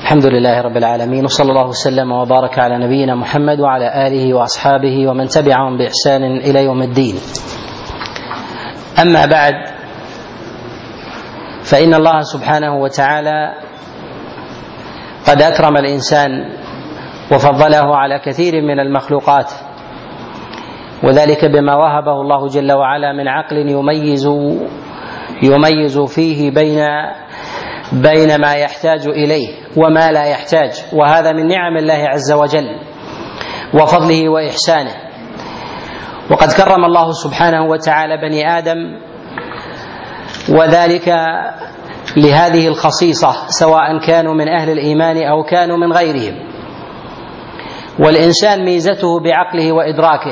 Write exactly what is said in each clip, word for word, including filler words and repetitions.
الحمد لله رب العالمين، وصلى الله وسلم وبارك على نبينا محمد وعلى آله وأصحابه ومن تبعهم بإحسان إلى يوم الدين. أما بعد، فإن الله سبحانه وتعالى قد أكرم الإنسان وفضله على كثير من المخلوقات، وذلك بما وهبه الله جل وعلا من عقل يميز يميز فيه بين بين ما يحتاج إليه وما لا يحتاج، وهذا من نعم الله عز وجل وفضله وإحسانه. وقد كرم الله سبحانه وتعالى بني آدم، وذلك لهذه الخصيصة، سواء كانوا من أهل الإيمان أو كانوا من غيرهم. والإنسان ميزته بعقله وإدراكه،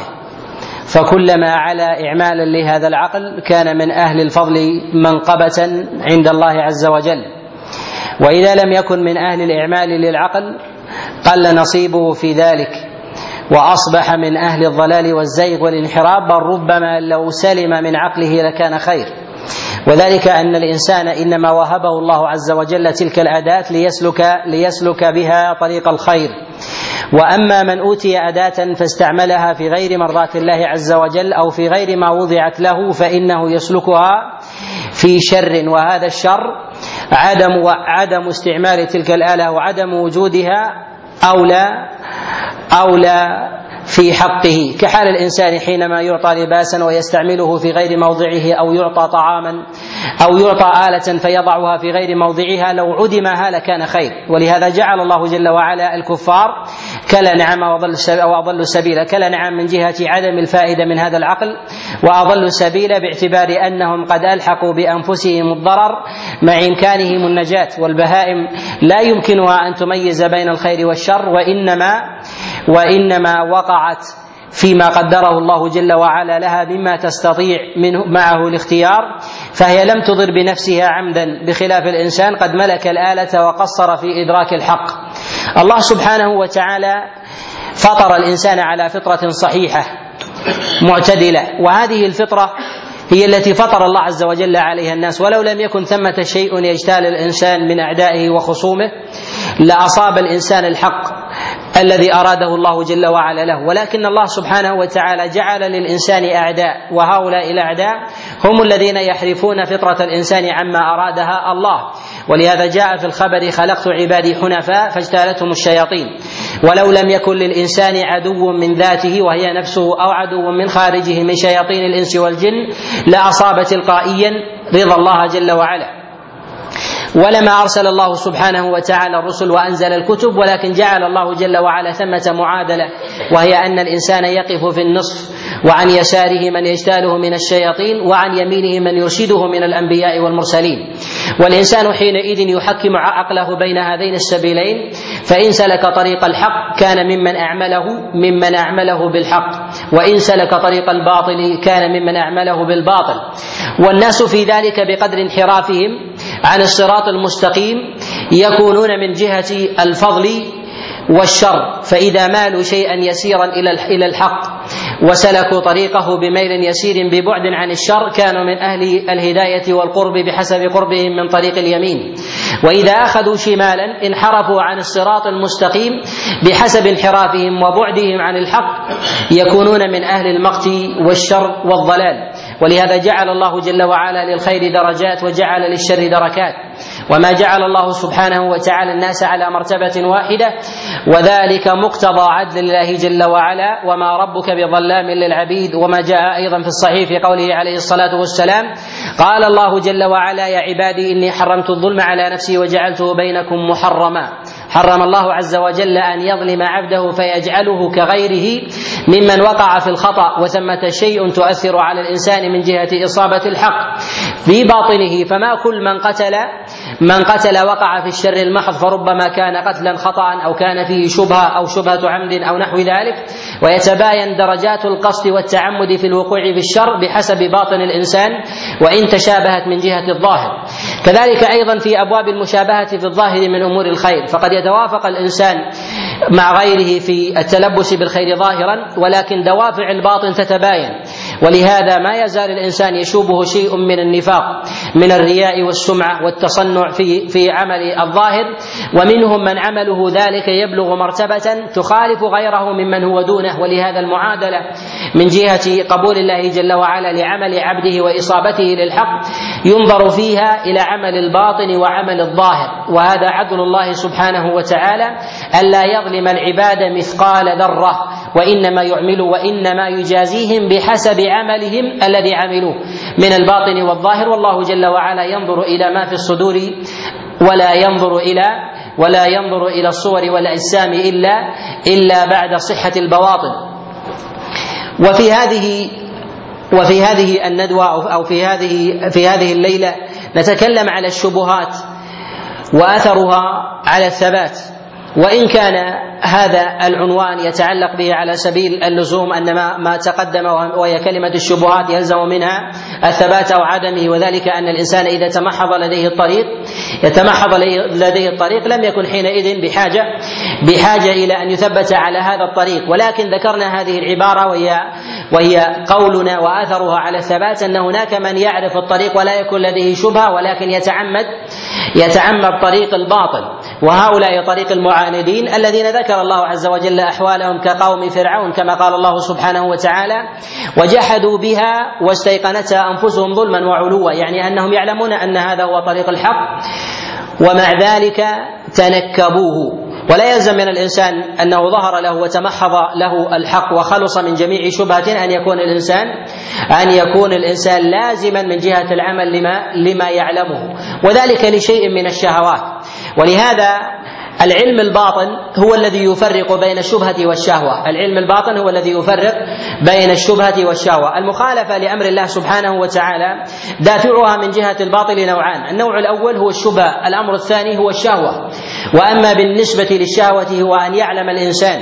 فكلما علا إعمالا لهذا العقل كان من أهل الفضل منقبة عند الله عز وجل، وإذا لم يكن من أهل الإعمال للعقل قل نصيبه في ذلك، وأصبح من أهل الضلال والزيغ والانحراف، بل ربما لو سلم من عقله لكان خير. وذلك أن الإنسان إنما وهبه الله عز وجل تلك الأداة ليسلك, ليسلك بها طريق الخير. وأما من أوتي أداة فاستعملها في غير مرضات الله عز وجل أو في غير ما وضعت له فإنه يسلكها في شر، وهذا الشر عدم عدم استعمال تلك الآلة وعدم وجودها أولى أولى في حقه، كحال الإنسان حينما يعطى لباسا ويستعمله في غير موضعه، أو يعطى طعاما أو يعطى آلة فيضعها في غير موضعها، لو عدمها لكان خير. ولهذا جعل الله جل وعلا الكفار كلا نعم وأضلوا سبيلا، كلا نعم من جهة عدم الفائدة من هذا العقل، وأضلوا سبيلا باعتبار أنهم قد ألحقوا بأنفسهم الضرر مع إمكانهم النجاة. والبهائم لا يمكنها أن تميز بين الخير والشر، وإنما وإنما وقعت فيما قدره الله جل وعلا لها مما تستطيع منه معه الاختيار، فهي لم تضر بنفسها عمدا، بخلاف الإنسان قد ملك الآلة وقصر في إدراك الحق. الله سبحانه وتعالى فطر الإنسان على فطرة صحيحة معتدلة، وهذه الفطرة هي التي فطر الله عز وجل عليها الناس، ولو لم يكن ثمة شيء يجتال الإنسان من أعدائه وخصومه لأصاب الإنسان الحق الذي أراده الله جل وعلا له. ولكن الله سبحانه وتعالى جعل للإنسان أعداء، وهؤلاء الأعداء هم الذين يحرفون فطرة الإنسان عما أرادها الله. ولهذا جاء في الخبر: خلقت عبادي حنفاء فاجتالتهم الشياطين. ولو لم يكن للإنسان عدو من ذاته وهي نفسه، أو عدو من خارجه من شياطين الإنس والجن، لأصاب تلقائيا رضا الله جل وعلا. ولما أرسل الله سبحانه وتعالى الرسل وأنزل الكتب، ولكن جعل الله جل وعلا ثمة معادلة، وهي أن الإنسان يقف في النصف، وعن يساره من يجتاله من الشياطين، وعن يمينه من يرشده من الأنبياء والمرسلين. والإنسان حينئذ يحكم عقله بين هذين السبيلين، فإن سلك طريق الحق كان ممن أعمله ممن أعمله بالحق، وإن سلك طريق الباطل كان ممن أعمله بالباطل. والناس في ذلك بقدر انحرافهم عن الصراط المستقيم يكونون من جهة الفضل والشر، فإذا مالوا شيئا يسيرا إلى الحق وسلكوا طريقه بميل يسير ببعد عن الشر كانوا من أهل الهداية والقرب بحسب قربهم من طريق اليمين. وإذا أخذوا شمالا انحرفوا عن الصراط المستقيم بحسب انحرافهم وبعدهم عن الحق، يكونون من أهل المقت والشر والضلال. ولهذا جعل الله جل وعلا للخير درجات وجعل للشر دركات، وما جعل الله سبحانه وتعالى الناس على مرتبة واحدة، وذلك مقتضى عدل الله جل وعلا: وما ربك بظلام للعبيد. وما جاء أيضا في الصحيح في قوله عليه الصلاة والسلام: قال الله جل وعلا: يا عبادي إني حرمت الظلم على نفسي وجعلته بينكم محرما. حرم الله عز وجل أن يظلم عبده فيجعله كغيره ممن وقع في الخطأ، وثمة شيء تؤثر على الإنسان من جهة إصابة الحق في باطنه. فما كل من قتل من قتل وقع في الشر المحض، فربما كان قتلا خطأ أو كان فيه شبهة أو شبهة عمد أو نحو ذلك، ويتباين درجات القصد والتعمد في الوقوع في الشر بحسب باطن الإنسان وإن تشابهت من جهة الظاهر. كذلك أيضا في أبواب المشابهة في الظاهر من أمور الخير، فقد يتوافق الإنسان مع غيره في التلبس بالخير ظاهرا، ولكن دوافع الباطن تتباين. ولهذا ما يزال الإنسان يشوبه شيء من النفاق من الرياء والسمعة والتصنع في في عمل الظاهر، ومنهم من عمله ذلك يبلغ مرتبة تخالف غيره ممن هو دونه. ولهذا المعادلة من جهة قبول الله جل وعلا لعمل عبده وإصابته للحق ينظر فيها إلى عمل الباطن وعمل الظاهر، وهذا عدل الله سبحانه وتعالى ألا يظلم العباد مثقال ذرة، وإنما يعملوا وإنما يجازيهم بحسب عملهم الذي عملوه من الباطن والظاهر. والله جل وعلا ينظر إلى ما في الصدور ولا ينظر إلى ولا ينظر إلى الصور والأجسام إلا إلا بعد صحة البواطن. وفي هذه وفي هذه الندوة أو في هذه في هذه الليلة نتكلم على الشبهات وأثرها على الثبات، وإن كان هذا العنوان يتعلق به على سبيل اللزوم أن ما, ما تقدم وهي كلمة الشبهات يلزم منها الثبات أو عدمه، وذلك أن الإنسان إذا تمحض لديه الطريق يتمحض لديه الطريق لم يكن حينئذ بحاجة بحاجة إلى أن يثبت على هذا الطريق. ولكن ذكرنا هذه العبارة وهي وهي قولنا وأثرها على الثبات أن هناك من يعرف الطريق ولا يكون لديه شبهة ولكن يتعمد يتعمد طريق الباطل، وهؤلاء طريق المعاندين الذين ذكر الله عز وجل أحوالهم كقوم فرعون كما قال الله سبحانه وتعالى وجحدوا بها واستيقنتها أنفسهم ظلما وعلوا، يعني أنهم يعلمون أن هذا هو طريق الحق ومع ذلك تنكبوه. ولا يلزم من الإنسان أنه ظهر له وتمحض له الحق وخلص من جميع شبهة أن يكون الإنسان أن يكون الإنسان لازما من جهة العمل لما لما يعلمه، وذلك لشيء من الشهوات. ولهذا العلم الباطن هو الذي يفرق بين الشبهة والشهوة، العلم الباطن هو الذي يفرق بين الشبهة والشهوة. المخالفة لأمر الله سبحانه وتعالى دافعها من جهة الباطل نوعان، النوع الأول هو الشبهة، الأمر الثاني هو الشهوة. وأما بالنسبة للشهوة هو أن يعلم الإنسان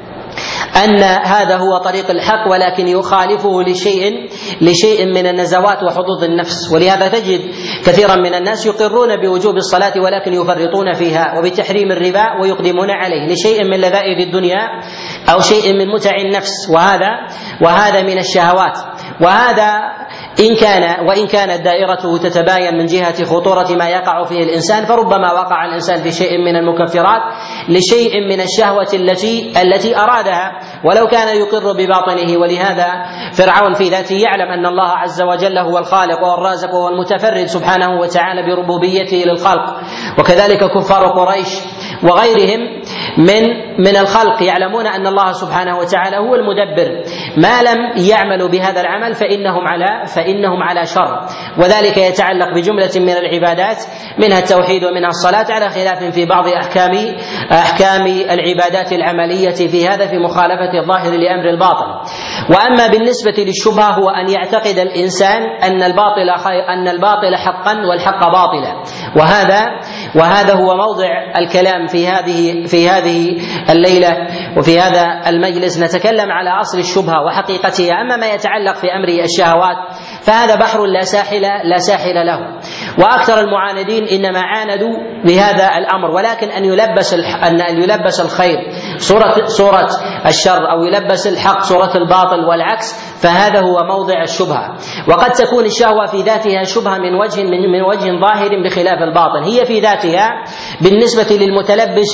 أن هذا هو طريق الحق ولكن يخالفه لشيء لشيء من النزوات وحظوظ النفس. ولهذا تجد كثيرا من الناس يقرون بوجوب الصلاة ولكن يفرطون فيها، وبتحريم الربا ويقدمون عليه لشيء من لذائذ الدنيا أو شيء من متع النفس، وهذا وهذا من الشهوات. وهذا إن كان وإن كانت دائرته تتباين من جهة خطورة ما يقع فيه الإنسان، فربما وقع الإنسان في شيء من المكفرات لشيء من الشهوة التي التي أرادها ولو كان يقر بباطنه. ولهذا فرعون في ذاته يعلم أن الله عز وجل هو الخالق والرازق والمتفرد سبحانه وتعالى بربوبيته للخلق، وكذلك كفار قريش وغيرهم من من الخلق يعلمون أن الله سبحانه وتعالى هو المدبر، ما لم يعملوا بهذا العمل فإنهم على فإنهم على شر. وذلك يتعلق بجملة من العبادات منها التوحيد ومنها الصلاة، على خلاف في بعض أحكام أحكام العبادات العملية في هذا في مخالفة الظاهر لأمر الباطن. وأما بالنسبة للشبهة هو أن يعتقد الإنسان أن الباطل أن الباطل حقا والحق باطلا، وهذا وهذا هو موضع الكلام في هذه في هذه الليلة وفي هذا المجلس. نتكلم على أصل الشبهة وحقيقتها. أما ما يتعلق في أمر الشهوات فهذا بحر لا ساحل لا ساحل له، وأكثر المعاندين إنما عاندوا بهذا الأمر، ولكن أن يلبس أن يلبس الخير صورة صورة الشر أو يلبس الحق صورة الباطل والعكس، فهذا هو موضع الشبهة. وقد تكون الشهوة في ذاتها شبهة من وجه من, من وجه ظاهر بخلاف الباطن، هي في ذاتها بالنسبة للمتلبس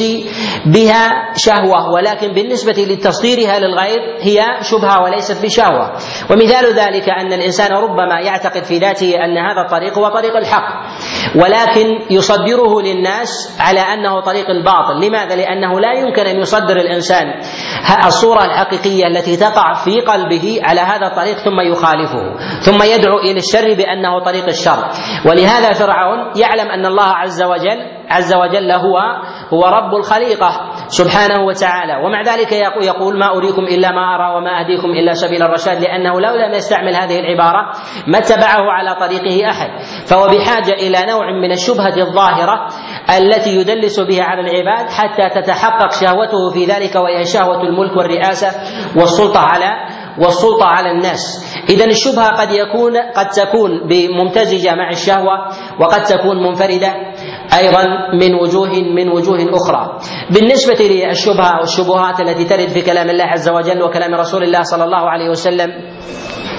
بها شهوة، ولكن بالنسبة لتصديرها للغير هي شبهة وليست بشهوة. ومثال ذلك أن الإنسان ربما يعتقد في ذاته أن هذا الطريق هو طريق الحق ولكن يصدره للناس على أنه طريق الباطل. لماذا؟ لأنه لا يمكن أن يصدر الإنسان الصورة الحقيقية التي تقع في قلبه على هذا الطريق ثم يخالفه ثم يدعو إلى الشر بأنه طريق الشر. ولهذا فرعون يعلم أن الله عز وجل عز وجل هو هو رب الخليقة سبحانه وتعالى، ومع ذلك يقول ما أريكم إلا ما أرى وما أهديكم إلا سبيل الرشاد، لأنه لو لم يستعمل هذه العبارة ما اتبعه على طريقه أحد. فهو بحاجة إلى نوع من الشبهة الظاهرة التي يدلس بها على العباد حتى تتحقق شهوته في ذلك، وهي شهوة الملك والرئاسة والسلطة على والسلطة على الناس. إذن الشبهة قد يكون قد تكون بممتزجة مع الشهوة، وقد تكون منفردة أيضا من وجوه من وجوه أخرى. بالنسبة للشبهة والشبهات التي ترد في كلام الله عز وجل وكلام رسول الله صلى الله عليه وسلم،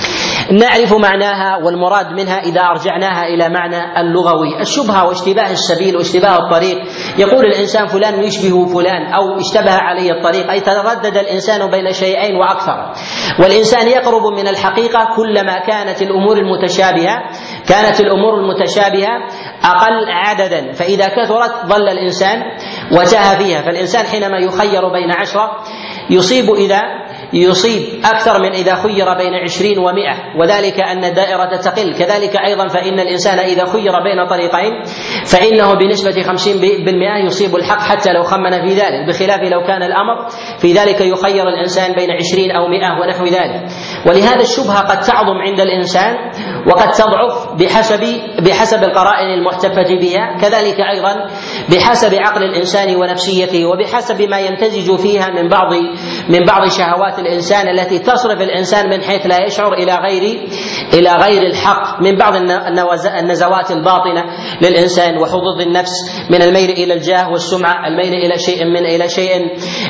نعرف معناها والمراد منها إذا أرجعناها إلى معنى اللغوي. الشبهة واشتباه السبيل واشتباه الطريق، يقول الإنسان فلان يشبه فلان أو اشتبه عليه الطريق، أي تردد الإنسان بين شيئين وأكثر. والإنسان يقرب من الحقيقة كلما كانت الأمور المتشابهة كانت الأمور المتشابهة أقل عددا، فإذا كثرت ضل الإنسان وتاه فيها. فالإنسان حينما يخير بين عشرة يصيب إذا يصيب أكثر من إذا خير بين عشرين ومئة، وذلك أن الدائرة تقل. كذلك أيضا فإن الإنسان إذا خير بين طريقين فإنه بنسبة خمسين بالمئة يصيب الحق حتى لو خمن في ذلك، بخلاف لو كان الأمر في ذلك يخير الإنسان بين عشرين أو مئة ونحو ذلك. ولهذا الشبهة قد تعظم عند الإنسان وقد تضعف بحسب بحسب القرائن المحتفة بها، كذلك أيضا بحسب عقل الإنسان ونفسيته وبحسب ما يمتزج فيها من بعض من بعض شهوات الإنسان التي تصرف الإنسان من حيث لا يشعر إلى غير إلى غير الحق، من بعض النزوات الباطنة للإنسان وحظوظ النفس من الميل إلى الجاه والسمعة، الميل إلى شيء من إلى شيء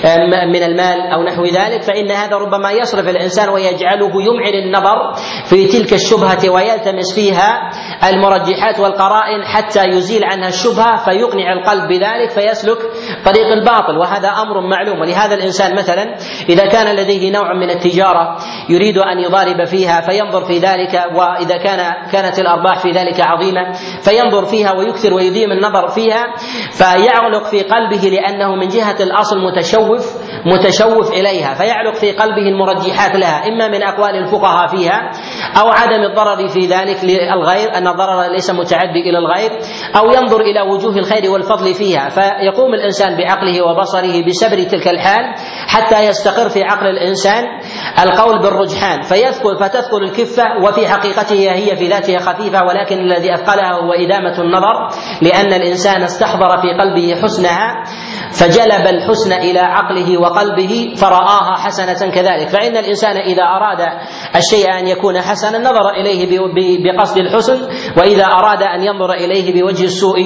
من المال أو نحو ذلك، فإن هذا ربما يصرف الإنسان ويجعله يمعن النظر في تلك الشبهة ويلتمس فيها المرجحات والقرائن حتى يزيل عنها الشبهة فيقنع القلب بذلك فيسلك طريق الباطل، وهذا أمر معلوم. ولهذا الإنسان مثلا إذا كان لديه نوع من التجارة يريد أن يضارب فيها فينظر في ذلك، وإذا كان كانت الأرباح في ذلك عظيمة فينظر فيها ويكثر ويديم النظر فيها، فيعلق في قلبه لأنه من جهة الأصل متشوف متشوف إليها، فيعلق في قلبه المرجحات لها إما من أقوال الفقهاء فيها أو عدم الضرر في ذلك للغير، أن الضرر ليس متعدي إلى الغير، أو ينظر إلى وجوه الخير والفضل فيها، فيقوم الإنسان بعقله وبصره بسبر تلك الحال حتى يستقر في عقل الإنسان القول بالرجحان فيثقل فتثقل الكفة، وفي حقيقتها هي في ذاتها خفيفة، ولكن الذي أثقلها هو إدامة النظر، لأن الإنسان استحضر في قلبه حسنها فجلب الحسن إلى عقله وقلبه فرآها حسنة كذلك. فإن الإنسان إذا أراد الشيء أن يكون حسنا نظر إليه بقصد الحسن، وإذا أراد أن ينظر إليه بوجه السوء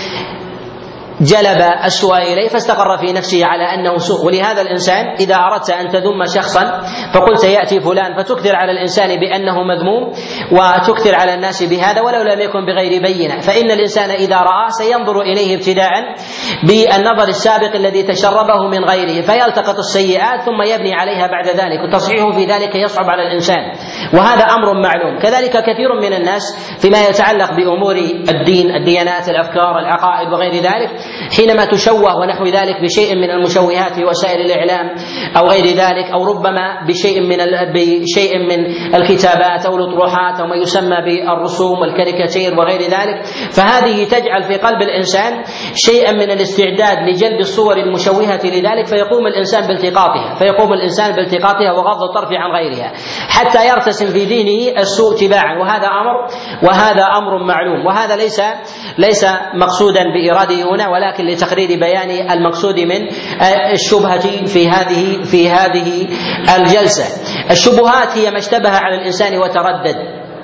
جلب السوء إليه فاستقر في نفسه على أنه سوء. ولهذا الإنسان إذا أردت أن تذم شخصا فقلت يأتي فلان فتكثر على الإنسان بأنه مذموم وتكثر على الناس بهذا ولو لم يكن بغير بينة، فإن الإنسان إذا رآه سينظر إليه ابتداء بالنظر السابق الذي تشربه من غيره فيلتقط السيئات ثم يبني عليها بعد ذلك، وتصحيحه في ذلك يصعب على الإنسان، وهذا أمر معلوم. كذلك كثير من الناس فيما يتعلق بأمور الدين، الديانات، الأفكار، العقائد وغير ذلك، حينما تشوه ونحو ذلك بشيء من المشوهات في وسائل الإعلام أو غير ذلك، أو ربما بشيء من بشيء من الكتابات أو الأطروحات أو ما يسمى بالرسوم والكاريكاتير وغير ذلك، فهذه تجعل في قلب الإنسان شيئا من الاستعداد لجلب الصور المشوهة لذلك، فيقوم الإنسان بالتقاطها فيقوم الإنسان بالتقاطها وغض الطرف عن غيرها حتى يرتسم في ذهنه السوء تباعا، وهذا أمر وهذا أمر معلوم. وهذا ليس ليس مقصودا بإراده هنا، ولكن لتقرير بيان المقصود من الشبهة في هذه في هذه الجلسة. الشبهات هي ما اشتبه على الإنسان وتردد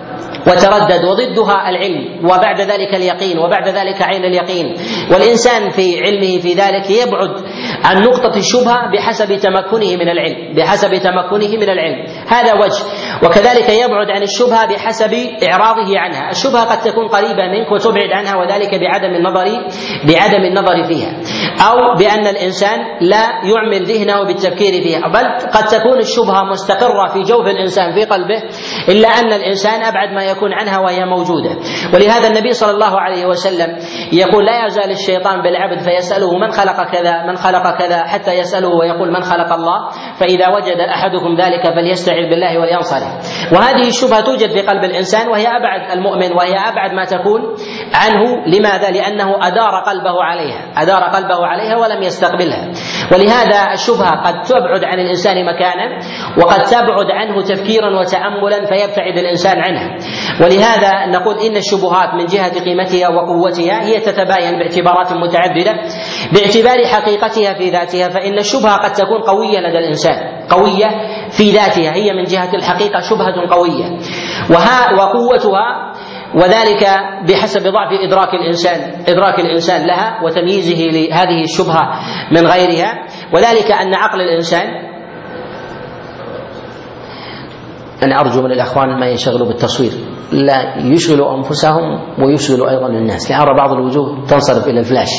وتردد وضدها العلم، وبعد ذلك اليقين، وبعد ذلك عين اليقين، والإنسان في علمه في ذلك يبعد عن نقطة الشبهة بحسب تمكنه من العلم بحسب تمكنه من العلم هذا وجه. وكذلك يبعد عن الشبهة بحسب إعراضه عنها. الشبهة قد تكون قريبة منك وتبعد عنها، وذلك بعدم النظر بعدم النظر فيها، أو بأن الإنسان لا يعمل ذهنه بالتفكير فيها، بل قد تكون الشبهة مستقرة في جوف الإنسان في قلبه إلا أن الإنسان أبعد ما يكون عنها وهي موجودة. ولهذا النبي صلى الله عليه وسلم يقول لا يزال الشيطان بالعبد فيسأله من خلق كذا من خلق كذا حتى يسأله ويقول من خلق الله، فإذا وجد أحدكم ذلك فليستعذ بالله ولينصرف. وهذه الشبهة توجد في قلب الإنسان وهي أبعد المؤمن وهي أبعد ما تكون عنه. لماذا؟ لأنه أدار قلبه عليها أدار قلبه عليها ولم يستقبلها. ولهذا الشبهة قد تبعد عن الإنسان مكانا وقد تبعد عنه تفكيرا وتأملا فيبتعد الإنسان عنها. ولهذا نقول إن الشبهات من جهة قيمتها وقوتها هي تتباين باعتبارات متعددة. باعتبار حقيقتها في ذاتها فإن الشبهة قد تكون قوية لدى الإنسان، قوية في ذاتها، هي من جهة الحقيقة شبهة قوية وها وقوتها، وذلك بحسب ضعف إدراك الإنسان إدراك الإنسان لها وتمييزه لهذه الشبهة من غيرها. وذلك أن عقل الإنسان أنا أرجو من الأخوان ما ينشغلوا بالتصوير لا يشغلوا أنفسهم ويشغلوا أيضا الناس، لأن بعض الوجوه تنصرف إلى الفلاش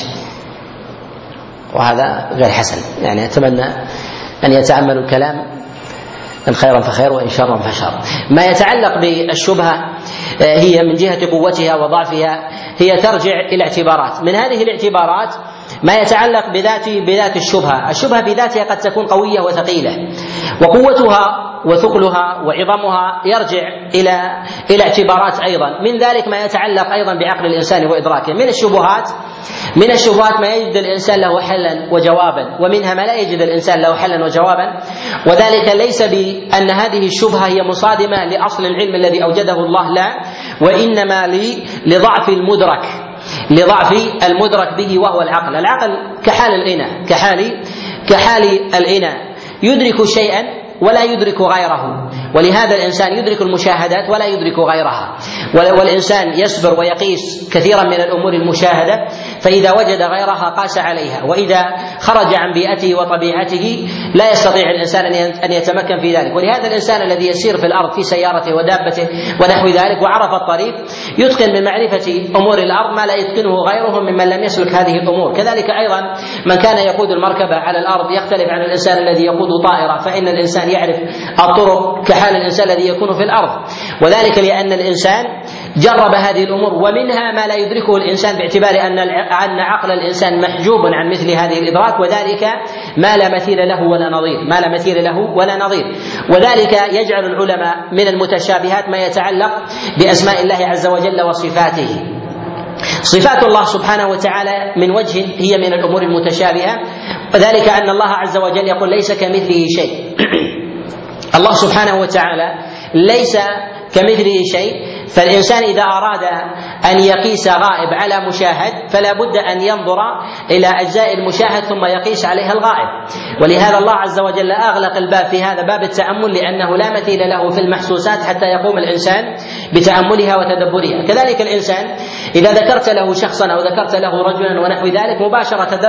وهذا غير حسن. يعني أتمنى أن يتأملوا الكلام، إن خيرا فخير وإن شرا فشر. ما يتعلق بالشبهة هي من جهة قوتها وضعفها هي ترجع إلى اعتبارات، من هذه الاعتبارات ما يتعلق بذات بذات الشبهة. الشبهة بذاتها قد تكون قوية وثقيلة، وقوتها وثقلها وعظمها يرجع إلى إلى اعتبارات أيضا، من ذلك ما يتعلق أيضا بعقل الإنسان وإدراكه. من الشبهات من الشبهات ما يجد الإنسان له حلا وجوابا، ومنها ما لا يجد الإنسان له حلا وجوابا، وذلك ليس بأن هذه الشبهة هي مصادمة لأصل العلم الذي أوجده الله، لا، وإنما لضعف المدرك لضعف المدرك به وهو العقل. العقل كحال الإناء كحال كحال الإناء يدرك شيئا ولا يدرك غيره، ولهذا الإنسان يدرك المشاهدات ولا يدرك غيرها، والإنسان يصبر ويقيس كثيرا من الأمور المشاهدة، فإذا وجد غيرها قاس عليها، وإذا خرج عن بيئته وطبيعته لا يستطيع الإنسان أن يتمكن في ذلك. ولهذا الإنسان الذي يسير في الأرض في سيارته ودابته ونحو ذلك وعرف الطريق يتقن من معرفة أمور الأرض ما لا يتقنه غيره ممن لم يسلك هذه الأمور. كذلك أيضا من كان يقود المركبة على الأرض يختلف عن الإنسان الذي يقود طائرة، فإن الإنسان يعرف الطرق كحال الإنسان الذي يكون في الأرض، وذلك لأن الإنسان جرب هذه الأمور، ومنها ما لا يدركه الإنسان باعتبار أن أن عقل الإنسان محجوب عن مثل هذه الإدراك، وذلك ما لا مثيل له ولا نظير ما لا مثيل له ولا نظير وذلك يجعل العلماء من المتشابهات ما يتعلق بأسماء الله عز وجل وصفاته. صفات الله سبحانه وتعالى من وجه هي من الأمور المتشابهة، وذلك أن الله عز وجل يقول ليس كمثله شيء. الله سبحانه وتعالى ليس كمثله شيء، فالإنسان إذا أراد أن يقيس غائب على مشاهد فلا بد أن ينظر إلى أجزاء المشاهد ثم يقيس عليها الغائب، ولهذا الله عز وجل أغلق الباب في هذا باب التأمل، لأنه لا مثيل له في المحسوسات حتى يقوم الإنسان بتأملها وتدبرها. كذلك الإنسان إذا ذكرت له شخصا أو ذكرت له رجلا ونحو ذلك مباشرة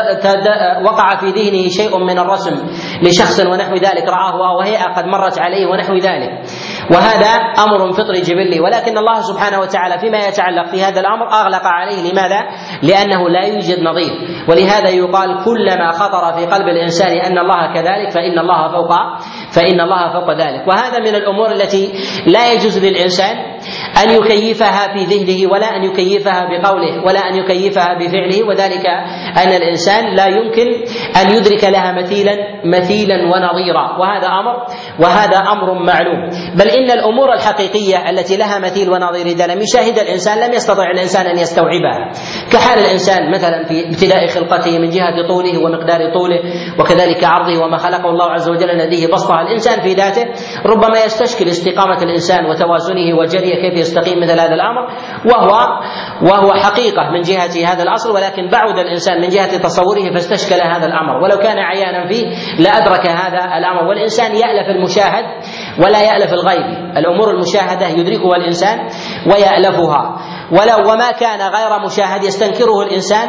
وقع في ذهنه شيء من الرسم لشخص ونحو ذلك رآه أو هيئة قد مرت عليه ونحو ذلك، وهذا أمر فطري جبلي، ولكن الله سبحانه وتعالى فيما يتعلق في هذا الأمر أغلق عليه. لماذا؟ لأنه لا يوجد نظير، ولهذا يقال كلما خطر في قلب الإنسان أن الله كذلك فإن الله فوق فإن الله فوق ذلك. وهذا من الأمور التي لا يجوز للإنسان أن يكيفها في ذهنه ولا أن يكيفها بقوله ولا أن يكيفها بفعله، وذلك أن الإنسان لا يمكن أن يدرك لها مثيلا مثيلا ونظيرا، وهذا أمر وهذا أمر معلوم. بل إن الأمور الحقيقية التي لها مثيل ونظير إذا لم يشاهد الإنسان لم يستطع الإنسان أن يستوعبها، كحال الإنسان مثلا في ابتداء خلقته من جهة طوله ومقدار طوله وكذلك عرضه وما خلقه الله عز وجل لديه بسطة. الإنسان في ذاته ربما يستشكل استقامة الإنسان وتوازنه وجريه كيف يستقيم مثل هذا الأمر، وهو وهو حقيقة من جهة هذا الأصل، ولكن بعد الإنسان من جهة تصوره فاستشكل هذا الأمر، ولو كان عيانا فيه لأدرك هذا الأمر. والإنسان يألف المشاهد ولا يألف الغيب، الأمور المشاهدة يدركها الإنسان ويألفها، ولو وما كان غير مشاهد يستنكره الإنسان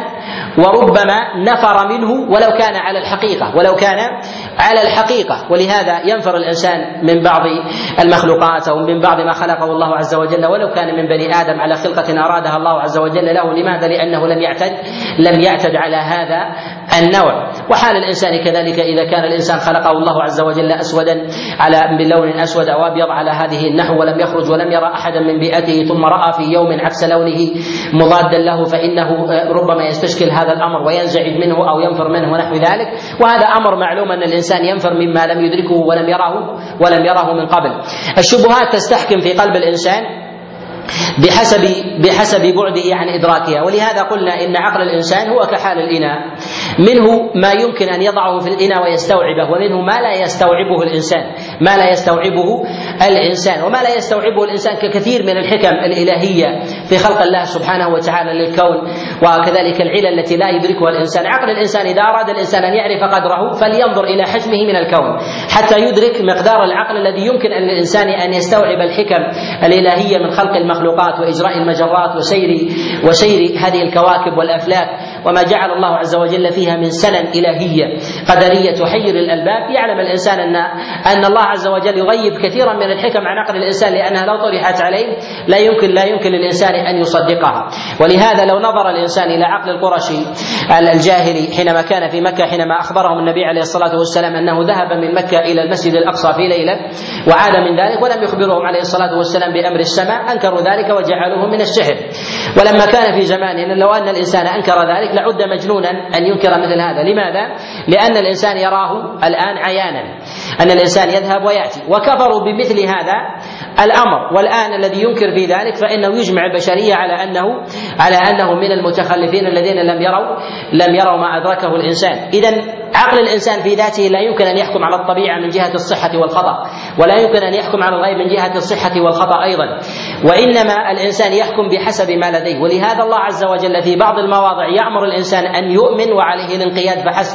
وربما نفر منه ولو كان على الحقيقة ولو كان على الحقيقة ولهذا ينفر الإنسان من بعض المخلوقات أو من بعض ما خلقه الله عز وجل ولو كان من بني آدم على خلقة أرادها الله عز وجل له. لماذا؟ لأنه لم يعتد لم يعتد على هذا النوع. وحال الإنسان كذلك إذا كان الإنسان خلقه الله عز وجل أسودا على بلون أسود أو أبيض على هذه النحو ولم يخرج ولم يرى أحدا من بيئته ثم رأى في يوم عكس لونه مضادا له فإنه ربما يستشكل هذا الأمر وينزعج منه أو ينفر منه ونحو ذلك. وهذا أمر معلوم أن الإنسان ينفر مما لم يدركه ولم يره ولم يره من قبل. الشبهات تستحكم في قلب الإنسان بحسب بحسب بعده عن إدراكها، ولهذا قلنا إن عقل الإنسان هو كحال الإناء، منه ما يمكن أن يضعه في الإناء ويستوعبه، ومنه ما لا يستوعبه الإنسان ما لا يستوعبه الإنسان وما لا يستوعبه الإنسان ككثير من الحكم الإلهية في خلق الله سبحانه وتعالى للكون، وكذلك العلل التي لا يدركها الإنسان. عقل الإنسان إذا أراد الإنسان أن يعرف قدره فلينظر إلى حجمه من الكون حتى يدرك مقدار العقل الذي يمكن أن الإنسان أن يستوعب الحكم الإلهية من خلق المخلوقات وإجراء المجرات وسير وسير هذه الكواكب والأفلاك وما جعل الله عز وجل فيها من سنن إلهية قدرية تحير الألباب، يعلم الإنسان أن أن الله عز وجل يغيب كثيرا من الحكم عن عقل الإنسان، لأنها لو طرحت عليه لا يمكن لا يمكن للإنسان أن يصدقها. ولهذا لو نظر الإنسان إلى عقل القرشي الجاهلي حينما كان في مكة، حينما أخبرهم النبي عليه الصلاة والسلام أنه ذهب من مكة إلى المسجد الأقصى في ليلة وعاد من ذلك ولم يخبرهم عليه الصلاة والسلام بأمر السماء، أنكروا ذلك وجعلوه من السحر. ولما كان في زماننا لو أن الإنسان أنكر ذلك لعد مجنونا أن ينكر مثل هذا. لماذا؟ لأن الإنسان يراه الآن عيانا، أن الإنسان يذهب ويأتي، وكفروا بمثل هذا الأمر. والآن الذي ينكر في ذلك فإنه يجمع البشرية على أنه على أنه من المتخلفين الذين لم يروا لم يروا ما أدركه الإنسان. إذن عقل الإنسان في ذاته لا يمكن أن يحكم على الطبيعة من جهة الصحة والخطأ، ولا يمكن أن يحكم على الغيب من جهة الصحة والخطأ أيضا، وإنما الإنسان يحكم بحسب ما لديه. ولهذا الله عز وجل في بعض المواضع يأمر الإنسان أن يؤمن وعليه الانقياد فحسب،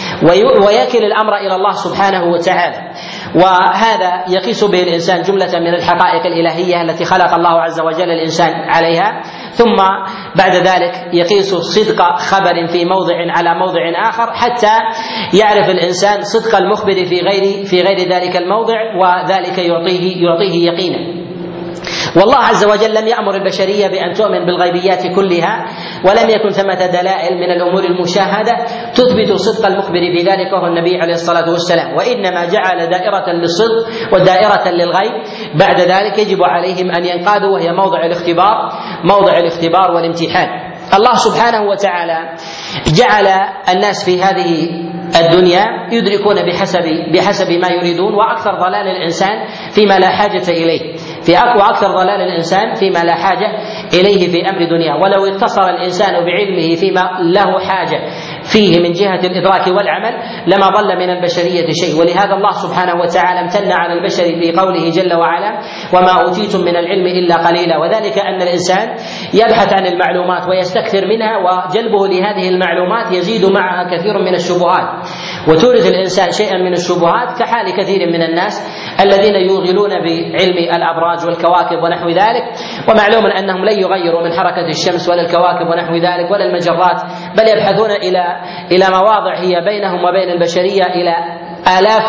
ويكل الأمر إلى الله سبحانه وتعالى. وهذا يقيس به الإنسان جملة من الحقائق الإلهية التي خلق الله عز وجل الإنسان عليها، ثم بعد ذلك يقيس صدق خبر في موضع على موضع آخر حتى يعرف الإنسان صدق المخبر في غير في غير ذلك الموضع، وذلك يعطيه يعطيه يقينا. والله عز وجل لم يأمر البشرية بأن تؤمن بالغيبيات كلها، ولم يكن ثمة دلائل من الأمور المشاهدة تثبت صدق المخبر في ذلك وهو النبي عليه الصلاة والسلام، وإنما جعل دائرة للصدق ودائرة للغيب. بعد ذلك يجب عليهم أن ينقادوا، وهي موضع الاختبار موضع الاختبار والامتحان. الله سبحانه وتعالى جعل الناس في هذه الدنيا يدركون بحسب بحسب ما يريدون، واكثر ضلال الانسان فيما لا حاجه اليه، في اقوى اكثر ضلال الانسان فيما لا حاجه اليه في امر دنيا. ولو اقتصر الانسان بعلمه فيما له حاجه فيه من جهه الادراك والعمل لما ضل من البشريه شيء. ولهذا الله سبحانه وتعالى امتن على البشر في قوله جل وعلا: وما اوتيتم من العلم الا قليلا. وذلك ان الانسان يبحث عن المعلومات ويستكثر منها، وجلبه لهذه المعلومات يزيد معها كثير من الشبهات، وتورث الإنسان شيئا من الشبهات كحال كثير من الناس الذين يوغلون بعلم الأبراج والكواكب ونحو ذلك. ومعلوم أنهم لن يغيروا من حركة الشمس ولا الكواكب ونحو ذلك ولا المجرات، بل يبحثون إلى إلى مواضع هي بينهم وبين البشرية إلى آلاف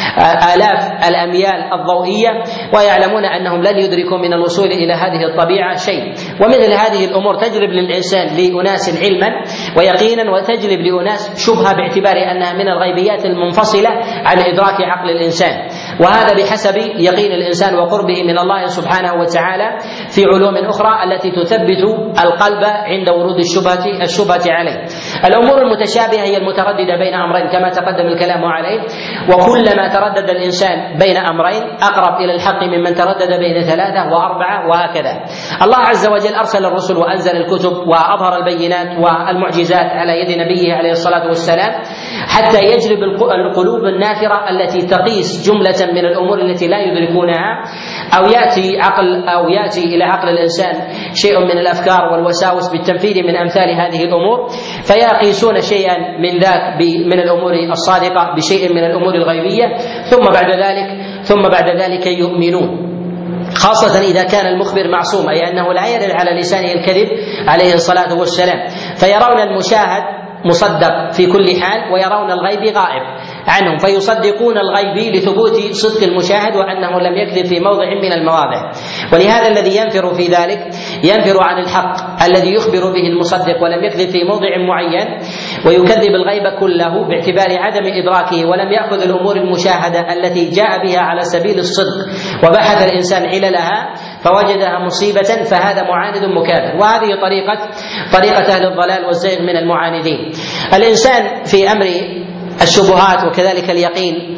آلاف الأميال الضوئية، ويعلمون أنهم لن يدركوا من الوصول إلى هذه الطبيعة شيء. ومثل هذه الأمور تجلب للإنسان لأناس علما ويقينا، وتجلب لأناس شبهة باعتبار أنها من الغيبيات المنفصلة عن إدراك عقل الإنسان، وهذا بحسب يقين الإنسان وقربه من الله سبحانه وتعالى في علوم أخرى التي تثبت القلب عند ورود الشبهة الشبهة عليه. الأمور المتشابهة هي المترددة بين أمرين كما تقدم الكلام عليه، وكلما تردد الإنسان بين أمرين أقرب إلى الحق ممن تردد بين ثلاثة وأربعة وهكذا. الله عز وجل أرسل الرسل وأنزل الكتب وأظهر البينات والمعجزات على يد نبيه عليه الصلاة والسلام حتى يجلب القلوب النافرة التي تقيس جملة من الأمور التي لا يدركونها، أو يأتي عقل أو يأتي إلى عقل الإنسان شيء من الأفكار والوساوس بالتنفيذ من أمثال هذه الأمور، فيقيسون شيئا من ذاك من الأمور الصادقة بشيء من الأمور الغيبية، ثم بعد ذلك ثم بعد ذلك يؤمنون، خاصة إذا كان المخبر معصوم، أي أنه لا يرد على لسانه الكذب عليه الصلاة والسلام، فيرون المشاهد مصدق في كل حال ويرون الغيب غائب عنهم، فيصدقون الغيب لثبوت صدق المشاهد وأنه لم يكذب في موضع من المواضع. ولهذا الذي ينفر في ذلك ينفر عن الحق الذي يخبر به المصدق ولم يكذب في موضع معين، ويكذب الغيب كله باعتبار عدم إدراكه، ولم يأخذ الأمور المشاهدة التي جاء بها على سبيل الصدق وبحث الإنسان عللها فوجدها مصيبة، فهذا معاند مكابر. وهذه طريقة طريقة أهل الضلال والزيغ من المعاندين. الإنسان في أمر الشبهات وكذلك اليقين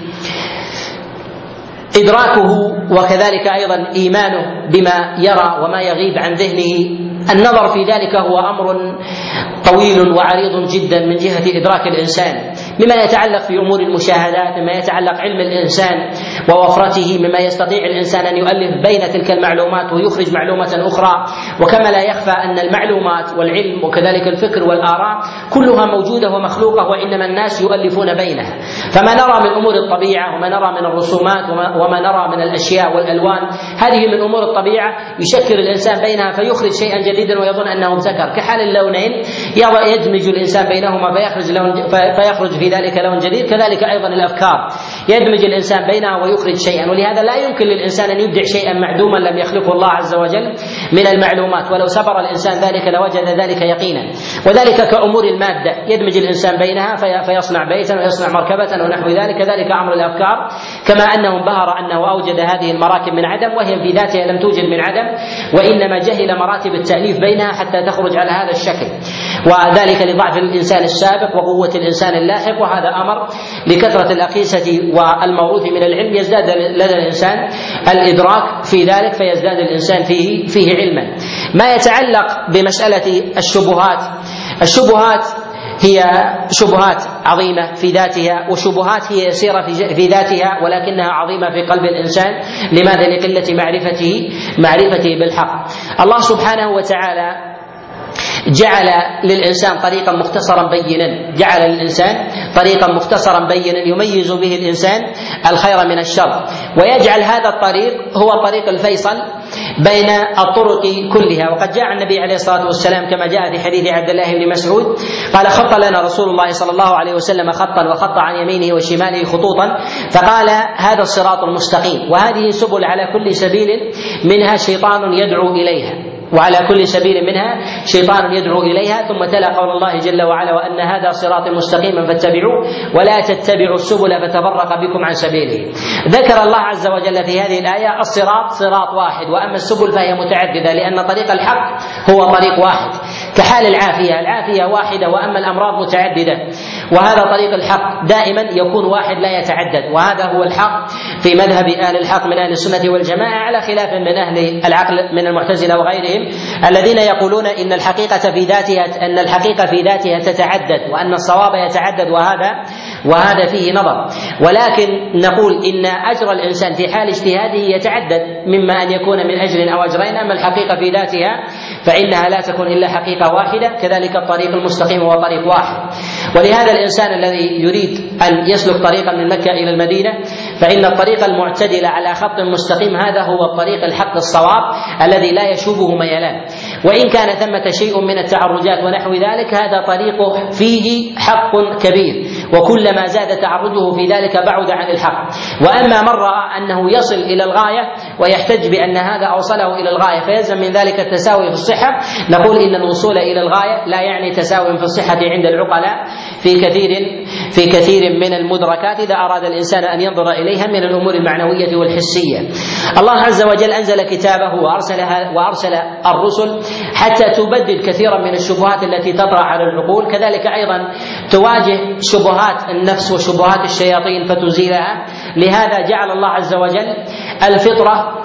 إدراكه، وكذلك أيضا إيمانه بما يرى وما يغيب عن ذهنه. النظر في ذلك هو أمر طويل وعريض جدا من جهة إدراك الإنسان، مما يتعلق في أمور المشاهدات، مما يتعلق علم الإنسان ووفرته، مما يستطيع الإنسان أن يؤلف بين تلك المعلومات ويخرج معلومة أخرى. وكما لا يخفى أن المعلومات والعلم وكذلك الفكر والآراء كلها موجودة ومخلوقة، وإنما الناس يؤلفون بينها. فما نرى من أمور الطبيعة وما نرى من الرسومات وما نرى من الأشياء والألوان، هذه من أمور الطبيعة يشكل الإنسان بينها فيخرج شيئا جديدا ويظن أنه ابتكر، كحال اللونين يدمج الإنسان بينهما فيخرج لون فيخرج في ذلك لون جديد. كذلك أيضا الأفكار يدمج الإنسان بينها ويخرج شيئا، ولهذا لا يمكن للإنسان أن يبدع شيئا معدوما لم يخلقه الله عز وجل من المعلومات، ولو سبر الإنسان ذلك لوجد ذلك يقينا. وذلك كأمور المادة يدمج الإنسان بينها فيصنع بيتا ويصنع مركبة ونحو ذلك. كذلك أمر الأفكار، كما أنه انبهر أنه أوجد هذه المراكب من عدم، وهي في ذاتها لم توجد من عدم، وإنما جهل مراتب التأليف بينها حتى تخرج على هذا الشكل، وذلك لضعف الإنسان السابق وقوة الإنسان اللاحق. وهذا أمر لكثرة الأقيسة والموروث من العلم يزداد لدى الإنسان الإدراك في ذلك، فيزداد الإنسان فيه فيه علما. ما يتعلق بمسألة الشبهات، الشبهات هي شبهات عظيمة في ذاتها، وشبهات هي يسيرة في ذاتها ولكنها عظيمة في قلب الإنسان. لماذا؟ لقلة معرفته معرفته بالحق. الله سبحانه وتعالى جعل للإنسان طريقا مختصرا بينا، جعل للإنسان طريقا مختصرا بينا يميز به الإنسان الخير من الشر، ويجعل هذا الطريق هو طريق الفيصل بين الطرق كلها. وقد جاء النبي عليه الصلاة والسلام كما جاء في حديث عبد الله بن مسعود قال: خط لنا رسول الله صلى الله عليه وسلم خطا وخط عن يمينه وشماله خطوطا، فقال: هذا الصراط المستقيم، وهذه سبل على كل سبيل منها شيطان يدعو إليها، وعلى كل سبيل منها شيطان يدعو إليها. ثم تلا قول الله جل وعلا: وأن هذا صراط مستقيما فاتبعوه ولا تتبعوا السبل فتفرق بكم عن سبيله. ذكر الله عز وجل في هذه الآية الصراط صراط واحد، وأما السبل فهي متعددة، لأن طريق الحق هو طريق واحد، كحال العافية، العافية واحدة وأما الأمراض متعددة، وهذا طريق الحق دائما يكون واحد لا يتعدد. وهذا هو الحق في مذهب أهل الحق من أهل السنة والجماعة، على خلاف من أهل العقل من المعتزلة وغيرهم الذين يقولون إن الحقيقة في ذاتها أن الحقيقة في ذاتها تتعدد، وأن الصواب يتعدد، وهذا وهذا فيه نظر. ولكن نقول إن أجر الإنسان في حال اجتهاده يتعدد، مما أن يكون من أجر أو أجرين، أما الحقيقة في ذاتها فإنها لا تكون إلا حقيقة واحدة. كذلك الطريق المستقيم هو طريق واحد. ولهذا الإنسان الذي يريد أن يسلك طريقا من مكة إلى المدينة فإن الطريق المعتدل على خط مستقيم هذا هو الطريق الحق الصواب الذي لا يشوبه ميلان، وإن كان ثمة شيء من التعرجات ونحو ذلك هذا طريقه فيه حق كبير، وكلما زاد تعرجه في ذلك بعد عن الحق. وأما من رأى أنه يصل إلى الغاية ويحتج بأن هذا أوصله إلى الغاية فيلزم من ذلك التساوي في الصحة، نقول إن الوصول إلى الغاية لا يعني تساوي في الصحة عند العقلاء في كثير في كثير من المدركات إذا أراد الإنسان أن ينظر إليها من الأمور المعنوية والحسية. الله عز وجل أنزل كتابه وأرسلها وأرسل الرسل حتى تبدد كثيرا من الشبهات التي تطرأ على العقول، كذلك أيضا تواجه شبهات النفس وشبهات الشياطين فتزيلها. لهذا جعل الله عز وجل الفطرة،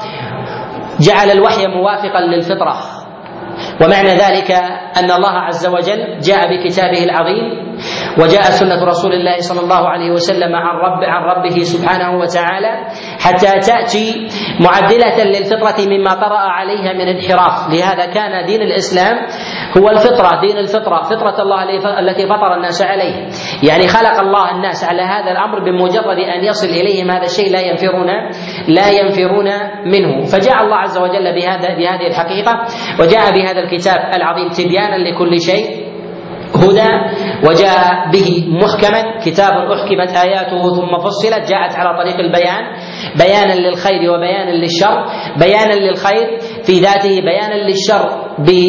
جعل الوحي موافقا للفطرة، ومعنى ذلك أن الله عز وجل جاء بكتابه العظيم وجاء سنة رسول الله صلى الله عليه وسلم عن رب عن ربه سبحانه وتعالى حتى تأتي معدلة للفطرة مما طرأ عليها من انحراف. لهذا كان دين الإسلام هو الفطرة، دين الفطرة، فطرة الله التي فطر الناس عليه، يعني خلق الله الناس على هذا الأمر بمجرد أن يصل إليهم هذا الشيء لا ينفرون لا ينفرون منه. فجاء الله عز وجل بهذا بهذه الحقيقة وجاء بهذا الكتاب العظيم تبيانا لكل شيء، هدى، وجاء به محكما، كتاب أحكمت آياته ثم فصلت، جاءت على طريق البيان، بيانا للخير وبيانا للشر، بيانا للخير في ذاته، بيانا للشر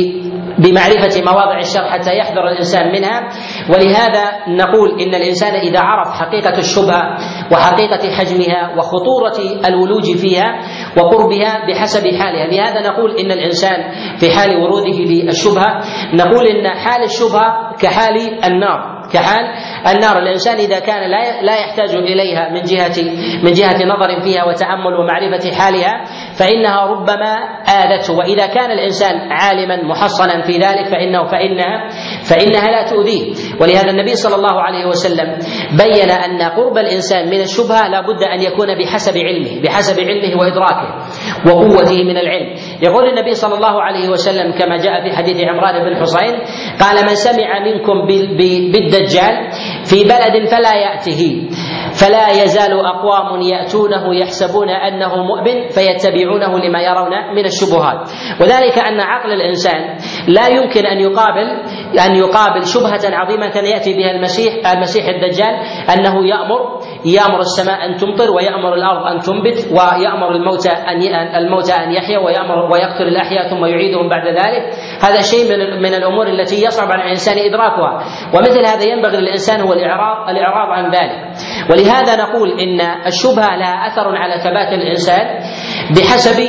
بمعرفة مواضع الشر حتى يحذر الإنسان منها. ولهذا نقول إن الإنسان إذا عرف حقيقة الشبهة وحقيقة حجمها وخطورة الولوج فيها وقربها بحسب حالها، لهذا نقول إن الإنسان في حال وروده للشبهة نقول إن حال الشبهة كحال النار كحال النار. الإنسان إذا كان لا لا يحتاج إليها من جهة من جهة نظر فيها وتأمل ومعرفة حالها فإنها ربما آذته، وإذا كان الإنسان عالما محصنا في ذلك فإنه فإنها فإنها لا تؤذيه. ولهذا النبي صلى الله عليه وسلم بين أن قرب الإنسان من الشبهة لا بد أن يكون بحسب علمه بحسب علمه وإدراكه وقوته من العلم. يقول النبي صلى الله عليه وسلم كما جاء في حديث عمران بن حصين قال: من سمع منكم بالدجال في بلد فلا يأته فلا يزال أقوام يأتونه يحسبون أنه مؤمن فيتبعونه لما يرون من الشبهات. وذلك أن عقل الإنسان لا يمكن أن يقابل أن يقابل شبهة عظيمة يأتي بها المسيح المسيح الدجال أنه يأمر يأمر السماء أن تمطر ويأمر الأرض أن تنبت ويأمر الموتى أن الموتى أن يحيا ويأمر ويقتل الأحياء ثم يعيدهم بعد ذلك. هذا شيء من من الأمور التي يصعب على الإنسان إدراكها، ومثل هذا ينبغي للإنسان هو الإعراض الإعراض عن ذلك. ولهذا نقول إن الشبهة لها أثر على ثبات الإنسان بحسب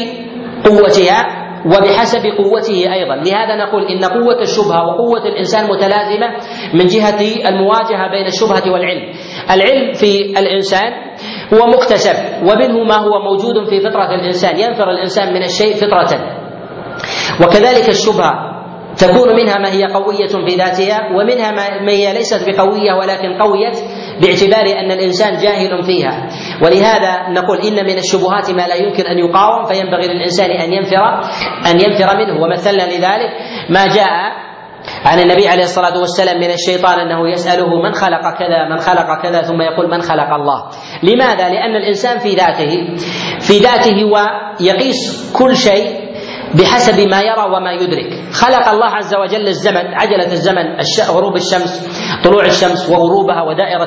قوتها وبحسب قوته أيضا. لهذا نقول إن قوة الشبهة وقوة الإنسان متلازمة من جهة المواجهة بين الشبهة والعلم. العلم في الإنسان هو مكتسب ومنه ما هو موجود في فطرة الإنسان، ينفر الإنسان من الشيء فطرة. وكذلك الشبهة تكون منها ما هي قوية في ذاتها ومنها ما هي ليست بقوية ولكن قويت باعتبار أن الإنسان جاهل فيها. ولهذا نقول إن من الشبهات ما لا يمكن أن يقاوم فينبغي للإنسان أن ينفر أن ينفر منه. ومثلنا لذلك ما جاء عن النبي عليه الصلاة والسلام من الشيطان أنه يسأله من خلق كذا من خلق كذا ثم يقول من خلق الله. لماذا؟ لأن الإنسان في ذاته في ذاته ويقيس كل شيء بحسب ما يرى وما يدرك. خلق الله عز وجل الزمن، عجلة الزمن، غروب الشمس، طلوع الشمس وغروبها ودائرة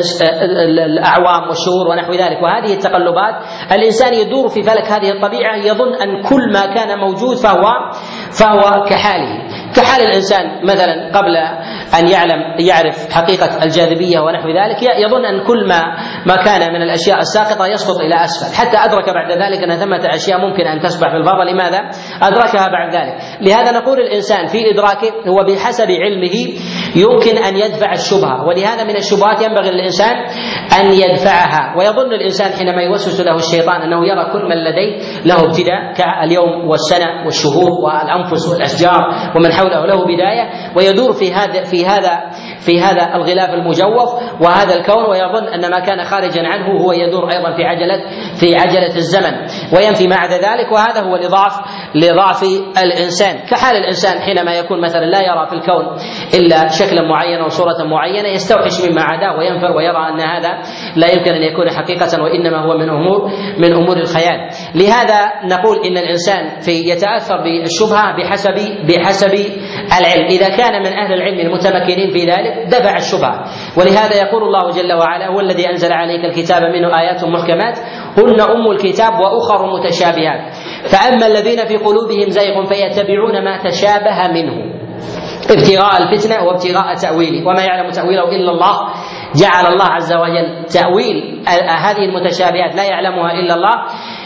الأعوام والشهور ونحو ذلك، وهذه التقلبات الإنسان يدور في فلك هذه الطبيعة يظن أن كل ما كان موجود فهو فهو كحاله كحال الإنسان مثلا قبل أن يعلم يعرف حقيقة الجاذبية ونحو ذلك يظن أن كل ما ما كان من الأشياء الساقطة يسقط إلى أسفل، حتى أدرك بعد ذلك أن ثمة أشياء ممكن أن تسبح في الفضاء. لماذا؟ أدركها بعد ذلك. لهذا نقول الإنسان في إدراكه هو بحسب علمه يمكن أن يدفع الشبهة، ولهذا من الشبهات ينبغي للإنسان أن يدفعها. ويظن الإنسان حينما يوسوس له الشيطان أنه يرى كل من لديه له ابتداء كاليوم والسنة والشهور والأنفس والأشجار ومن حوله له بداية، ويدور في هذا في هذا في هذا الغلاف المجوف وهذا الكون، ويظن أن ما كان خارجا عنه هو يدور أيضا في عجلة في عجلة الزمن وينفي مع ذلك. وهذا هو لضعف لضعف الإنسان. كحال الإنسان حينما يكون مثلا لا يرى في الكون إلا شكلا معينا وصورة معينة يستوحش مما عداه وينفر ويرى أن هذا لا يمكن أن يكون حقيقة وإنما هو من أمور من أمور الخيال. لهذا نقول إن الإنسان في يتأثر بالشبهة بحسب بحسب العلم. إذا كان من أهل العلم المتمكنين في ذلك دفع الشبهة. ولهذا يقول الله جل وعلا: هو الذي أنزل عليك الكتاب منه آيات محكمات هن أم الكتاب وأخر متشابهات فأما الذين في قلوبهم زيغ فيتبعون ما تشابه منه ابتغاء الفتنة وابتغاء تأويله وما يعلم تأويله إلا الله. جعل الله عز وجل تأويل هذه المتشابهات لا يعلمها إلا الله،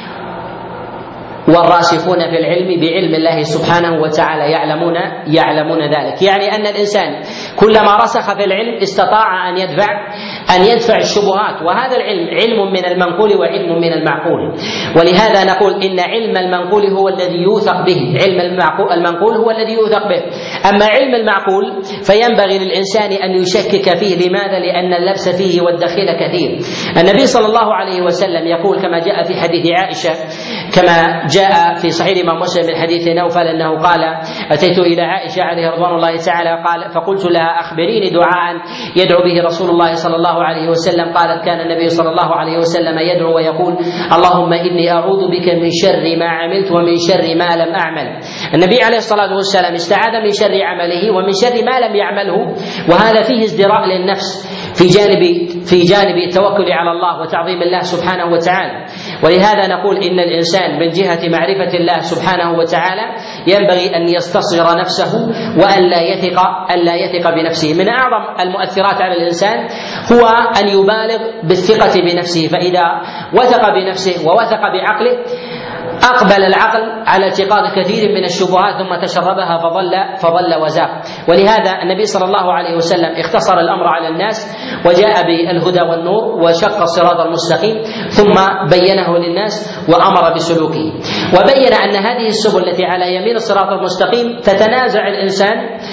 والراسخون في العلم بعلم الله سبحانه وتعالى يعلمون يعلمون ذلك. يعني أن الإنسان كلما رسخ في العلم استطاع أن يدفع أن يدفع الشبهات، وهذا العلم علم من المنقول وعلم من المعقول. ولهذا نقول إن علم المنقول هو الذي يوثق به، علم المنقول هو الذي يوثق به. أما علم المعقول فينبغي للإنسان أن يشكك فيه. لماذا؟ لأن اللبس فيه والدخيل كثير. النبي صلى الله عليه وسلم يقول كما جاء في حديث عائشة كما جاء في صحيح الإمام مسلم من حديث نوفل أنه قال: أتيت إلى عائشة عليه رضوان الله تعالى قال فقلت لها: أخبريني دعاء يدعو به رسول الله صلى الله عليه وسلم. قالت: كان النبي صلى الله عليه وسلم يدعو ويقول: اللهم إني أعوذ بك من شر ما عملت ومن شر ما لم أعمل. النبي عليه الصلاة والسلام استعاذ من شر عمله ومن شر ما لم يعمله، وهذا فيه ازدراء للنفس في جانب في جانب التوكل على الله وتعظيم الله سبحانه وتعالى. ولهذا نقول إن الإنسان من جهة معرفة الله سبحانه وتعالى ينبغي أن يستصغر نفسه وأن لا يثق أن لا يثق بنفسه. من أعظم المؤثرات على الإنسان هو أن يبالغ بالثقة بنفسه، فإذا وثق بنفسه ووثق بعقله أقبل العقل على التقاط كثير من الشبهات ثم تشربها فضل فضل وزاق. ولهذا النبي صلى الله عليه وسلم اختصر الأمر على الناس وجاء بالهدى والنور وشق الصراط المستقيم ثم بينه للناس وأمر بسلوكه، وبين أن هذه السبل التي على يمين الصراط المستقيم تتنازع الإنسان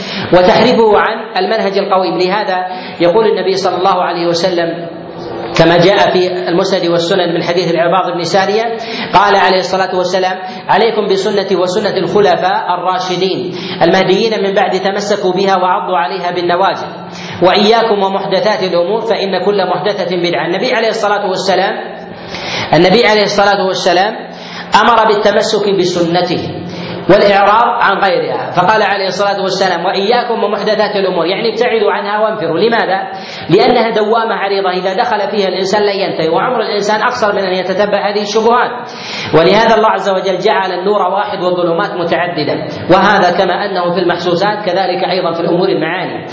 وتحربه عن المنهج القويم. لهذا يقول النبي صلى الله عليه وسلم كما جاء في المسند والسنن من حديث العرباض بن سارية قال عليه الصلاة والسلام: عليكم بسنتي وسنة الخلفاء الراشدين المهديين من بعد، تمسكوا بها وعضوا عليها بالنواجذ، وإياكم ومحدثات الأمور فإن كل محدثة بدعة. النبي عليه الصلاة والسلام النبي عليه الصلاة والسلام أمر بالتمسك بسنته والإعراض عن غيرها، فقال عليه الصلاة والسلام: وإياكم ومحدثات الأمور، يعني ابتعدوا عنها وانفروا. لماذا؟ لأنها دوامة عريضة إذا دخل فيها الإنسان لن ينتهي، وعمر الإنسان أقصر من أن يتتبع هذه الشبهات. ولهذا الله عز وجل جعل النور واحد والظلمات متعددة، وهذا كما أنه في المحسوسات كذلك أيضا في الأمور المعاني.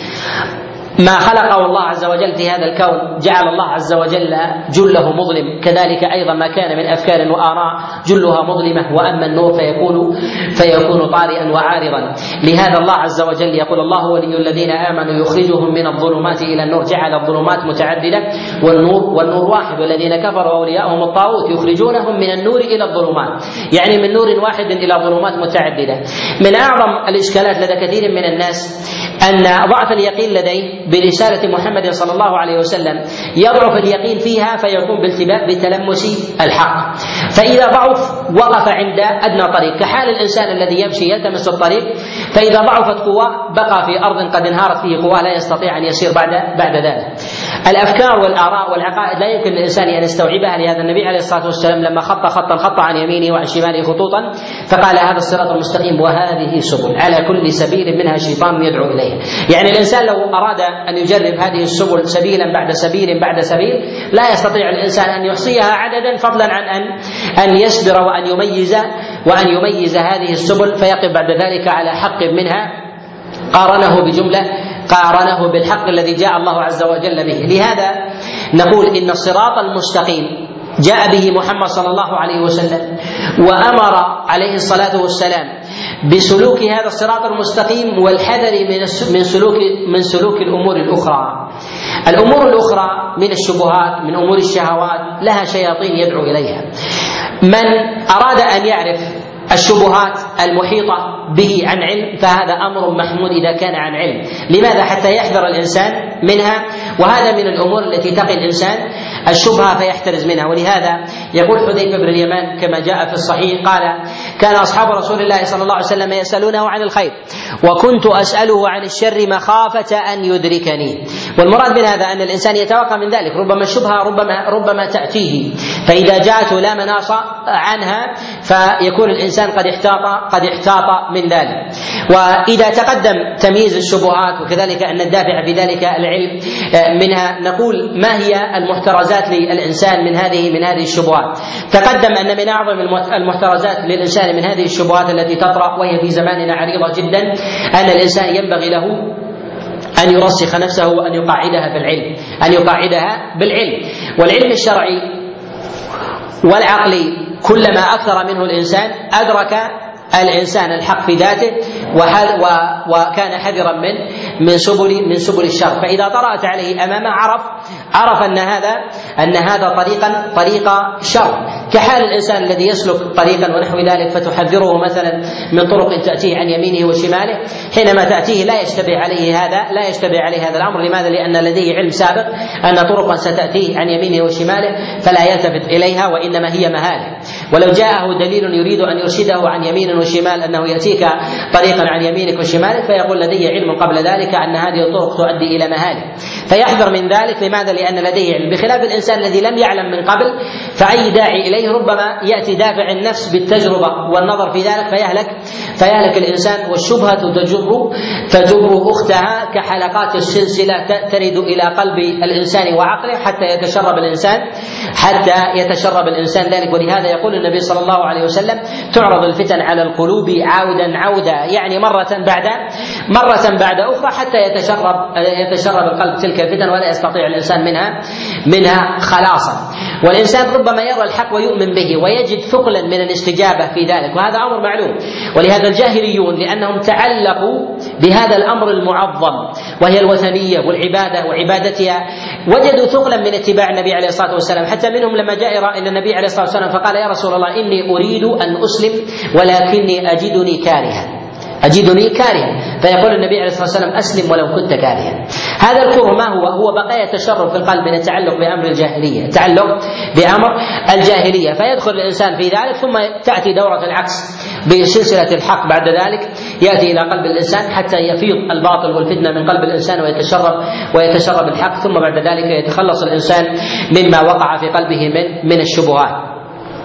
ما خلقه الله عز وجل في هذا الكون جعل الله عز وجل جله مظلم، كذلك أيضا ما كان من أفكار وآراء جلها مظلمة، وأما النور فيكون فيكون طارئا وعارضا. لهذا الله عز وجل يقول: الله ولي الذين آمنوا يخرجهم من الظلمات إلى النور. جعل الظلمات متعددة والنور والنور واحد، والذين كفروا أولياءهم الطاغوت يخرجونهم من النور إلى الظلمات، يعني من نور واحد إلى ظلمات متعددة. من أعظم الإشكالات لدى كثير من الناس أن ضعف اليقين لديه برسالة محمد صلى الله عليه وسلم، يضعف اليقين فيها فيكون بالتباء بتلمس الحق، فإذا ضعف وقف عند أدنى طريق، كحال الإنسان الذي يمشي يلتمس الطريق، فإذا ضعفت قواه بقى في أرض قد انهارت فيه قواه لا يستطيع أن يسير بعد بعد ذلك. الأفكار والآراء والعقائد لا يمكن للإنسان أن يستوعبها. لهذا النبي عليه الصلاة والسلام لما خط خطا خط عن يمينه وعن شماله خطوطا فقال: هذا الصراط المستقيم وهذه سبل، على كل سبيل منها شيطان يدعو إليه. يعني الإنسان لو أراد أن يجرب هذه السبل سبيلا بعد سبيل بعد سبيل لا يستطيع الإنسان أن يحصيها عددا، فضلا عن أن أن يصبر وأن يميز وأن يميز هذه السبل فيقف بعد ذلك على حق منها قارنه بجملة قارنه بالحق الذي جاء الله عز وجل به. لهذا نقول إن الصراط المستقيم جاء به محمد صلى الله عليه وسلم، وأمر عليه الصلاة والسلام بسلوك هذا الصراط المستقيم والحذر من سلوك من سلوك الأمور الأخرى. الأمور الأخرى من الشبهات من أمور الشهوات لها شياطين يدعو إليها. من أراد أن يعرف الشبهات المحيطة به عن علم فهذا أمر محمود إذا كان عن علم. لماذا؟ حتى يحذر الإنسان منها، وهذا من الأمور التي تقي الإنسان الشبهة فيحترز منها. ولهذا يقول حذيفة بن اليمان كما جاء في الصحيح قال: كان أصحاب رسول الله صلى الله عليه وسلم يسألونه عن الخير وكنت أسأله عن الشر مخافة أن يدركني. والمراد من هذا أن الإنسان يتوقع من ذلك، ربما الشبهة ربما ربما تأتيه، فإذا جاءته لا مناص عنها فيكون الإنسان قد احتاط قد احتاط من ذلك. وإذا تقدم تمييز الشبهات وكذلك أن الدافع في ذلك العلم منها، نقول ما هي المحترزات للإنسان من هذه من هذه الشبهات. تقدم أن من أعظم المحترزات للإنسان من هذه الشبهات التي تطرأ وهي في زماننا عريضة جدا أن الإنسان ينبغي له أن يرسخ نفسه وأن يقاعدها بالعلم أن يقاعدها بالعلم والعلم الشرعي والعقلي. كلما أكثر منه الإنسان أدرك الإنسان الحق في ذاته وكان حذرا من من سبل من سبل الشر، فإذا طرأت عليه أمامه عرف عرف أن هذا أن هذا طريقا طريق شر، كحال الإنسان الذي يسلك طريقا ونحو ذلك فتحذره مثلا من طرق تأتيه عن يمينه وشماله، حينما تأتيه لا يشتبه عليه هذا لا يشتبه عليه هذا الأمر. لماذا؟ لأن لديه علم سابق أن طرقا ستأتيه عن يمينه وشماله فلا يلتفت إليها وإنما هي مهالك. ولو جاءه دليل يريد أن يرشده عن يمين وشمال أنه يأتيك طريقا عن يمينك وشمالك فيقول لدي علم قبل ذلك أن هذه الطرق تؤدي إلى مهالك، فيحذر من ذلك. لماذا؟ لأن لديه علم، بخلاف الإنسان الذي لم يعلم من قبل فأي داعي إليه ربما يأتي دافع النفس بالتجربة والنظر في ذلك فيهلك فيهلك الإنسان. والشبهة تجر تجر أختها كحلقات السلسلة ترد إلى قلب الإنسان وعقله حتى يتشرب الإنسان حتى يتشرب الإنسان ذلك. ولهذا يقول النبي صلى الله عليه وسلم تعرض الفتن على القلوب عودا عودا، يعني مرة بعد مرة بعد أخرى حتى يتشرب يتشرب القلب تلك الفتن ولا يستطيع الإنسان منها منها خلاصا. والإنسان ربما يرى الحق ويؤمن به ويجد ثقلا من الاستجابة في ذلك، وهذا أمر معلوم. ولهذا الجاهليون لأنهم تعلقوا بهذا الأمر المعظم وهي الوثنية والعبادة وعبادتها وجدوا ثقلا من اتباع النبي عليه الصلاة والسلام. حتى منهم لما جاء إلى النبي عليه الصلاة والسلام فقال يا رسول الله إني أريد أن أسلم ولكني أجدني كارها أجدني كارها فيقول النبي عليه الصلاة والسلام أسلم ولو كنت كارها. هذا الكره ما هو؟ هو بقايا تشرب في القلب من التعلق بأمر الجاهلية، تعلق بأمر الجاهلية، فيدخل الإنسان في ذلك ثم تأتي دورة العكس بسلسلة الحق بعد ذلك يأتي إلى قلب الإنسان حتى يفيض الباطل والفتنة من قلب الإنسان ويتشرب ويتشرب الحق، ثم بعد ذلك يتخلص الإنسان مما وقع في قلبه من من الشبهات.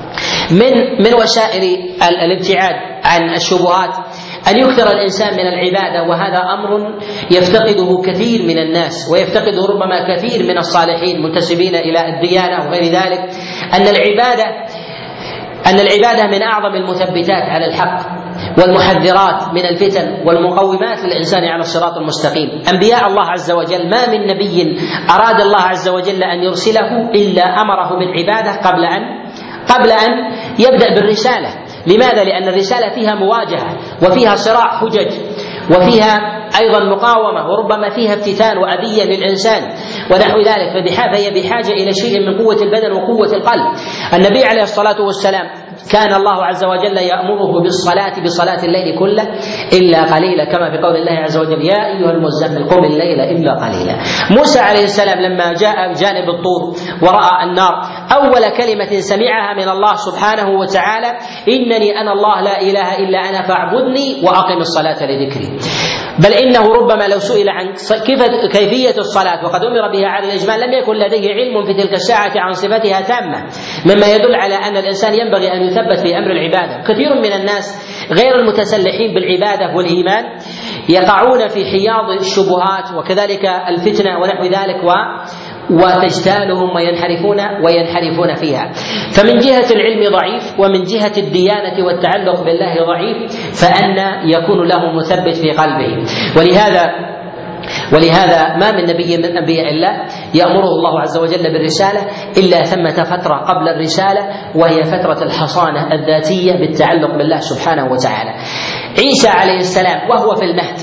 من من وسائل الابتعاد عن الشبهات أن يكثر الإنسان من العبادة، وهذا أمر يفتقده كثير من الناس ويفتقده ربما كثير من الصالحين منتسبين إلى الديانة وغير ذلك، أن العبادة أن العبادة من أعظم المثبتات على الحق والمحذرات من الفتن والمقومات للإنسان على الصراط المستقيم. أنبياء الله عز وجل ما من نبي أراد الله عز وجل أن يرسله إلا أمره بالعبادة قبل أن قبل أن يبدأ بالرسالة. لماذا؟ لأن الرسالة فيها مواجهة وفيها صراع حجج وفيها أيضا مقاومة وربما فيها افتتان وأذية للإنسان ونحو ذلك، فهي بحاجة إلى شيء من قوة البدن وقوة القلب. النبي عليه الصلاة والسلام كان الله عز وجل يأمره بالصلاة بصلاة الليل كله إلا قليلا، كما في قول الله عز وجل يا أيها المزمل قم الليل إلا قليلا. موسى عليه السلام لما جاء بجانب الطور ورأى النار أول كلمة سمعها من الله سبحانه وتعالى إنني أنا الله لا إله إلا أنا فاعبدني وأقم الصلاة لذكري. بل إنه ربما لو سئل عن كيفية الصلاة وقد أمر بها على الإجمال لم يكن لديه علم في تلك الساعة عن صفتها تامة، مما يدل على أن الإنسان ينبغي أن يثبت في أمر العبادة. كثير من الناس غير المتسلحين بالعبادة والإيمان يقعون في حياض الشبهات وكذلك الفتنة ونحو ذلك و وتجتالهم وينحرفون وينحرفون فيها. فمن جهة العلم ضعيف ومن جهة الديانة والتعلق بالله ضعيف، فأن يكون له مثبت في قلبه. ولهذا ولهذا ما من نبي من أنبياء الله يأمره الله عز وجل بالرسالة إلا ثمة فترة قبل الرسالة وهي فترة الحصانة الذاتية بالتعلق بالله سبحانه وتعالى. عيسى عليه السلام وهو في المهد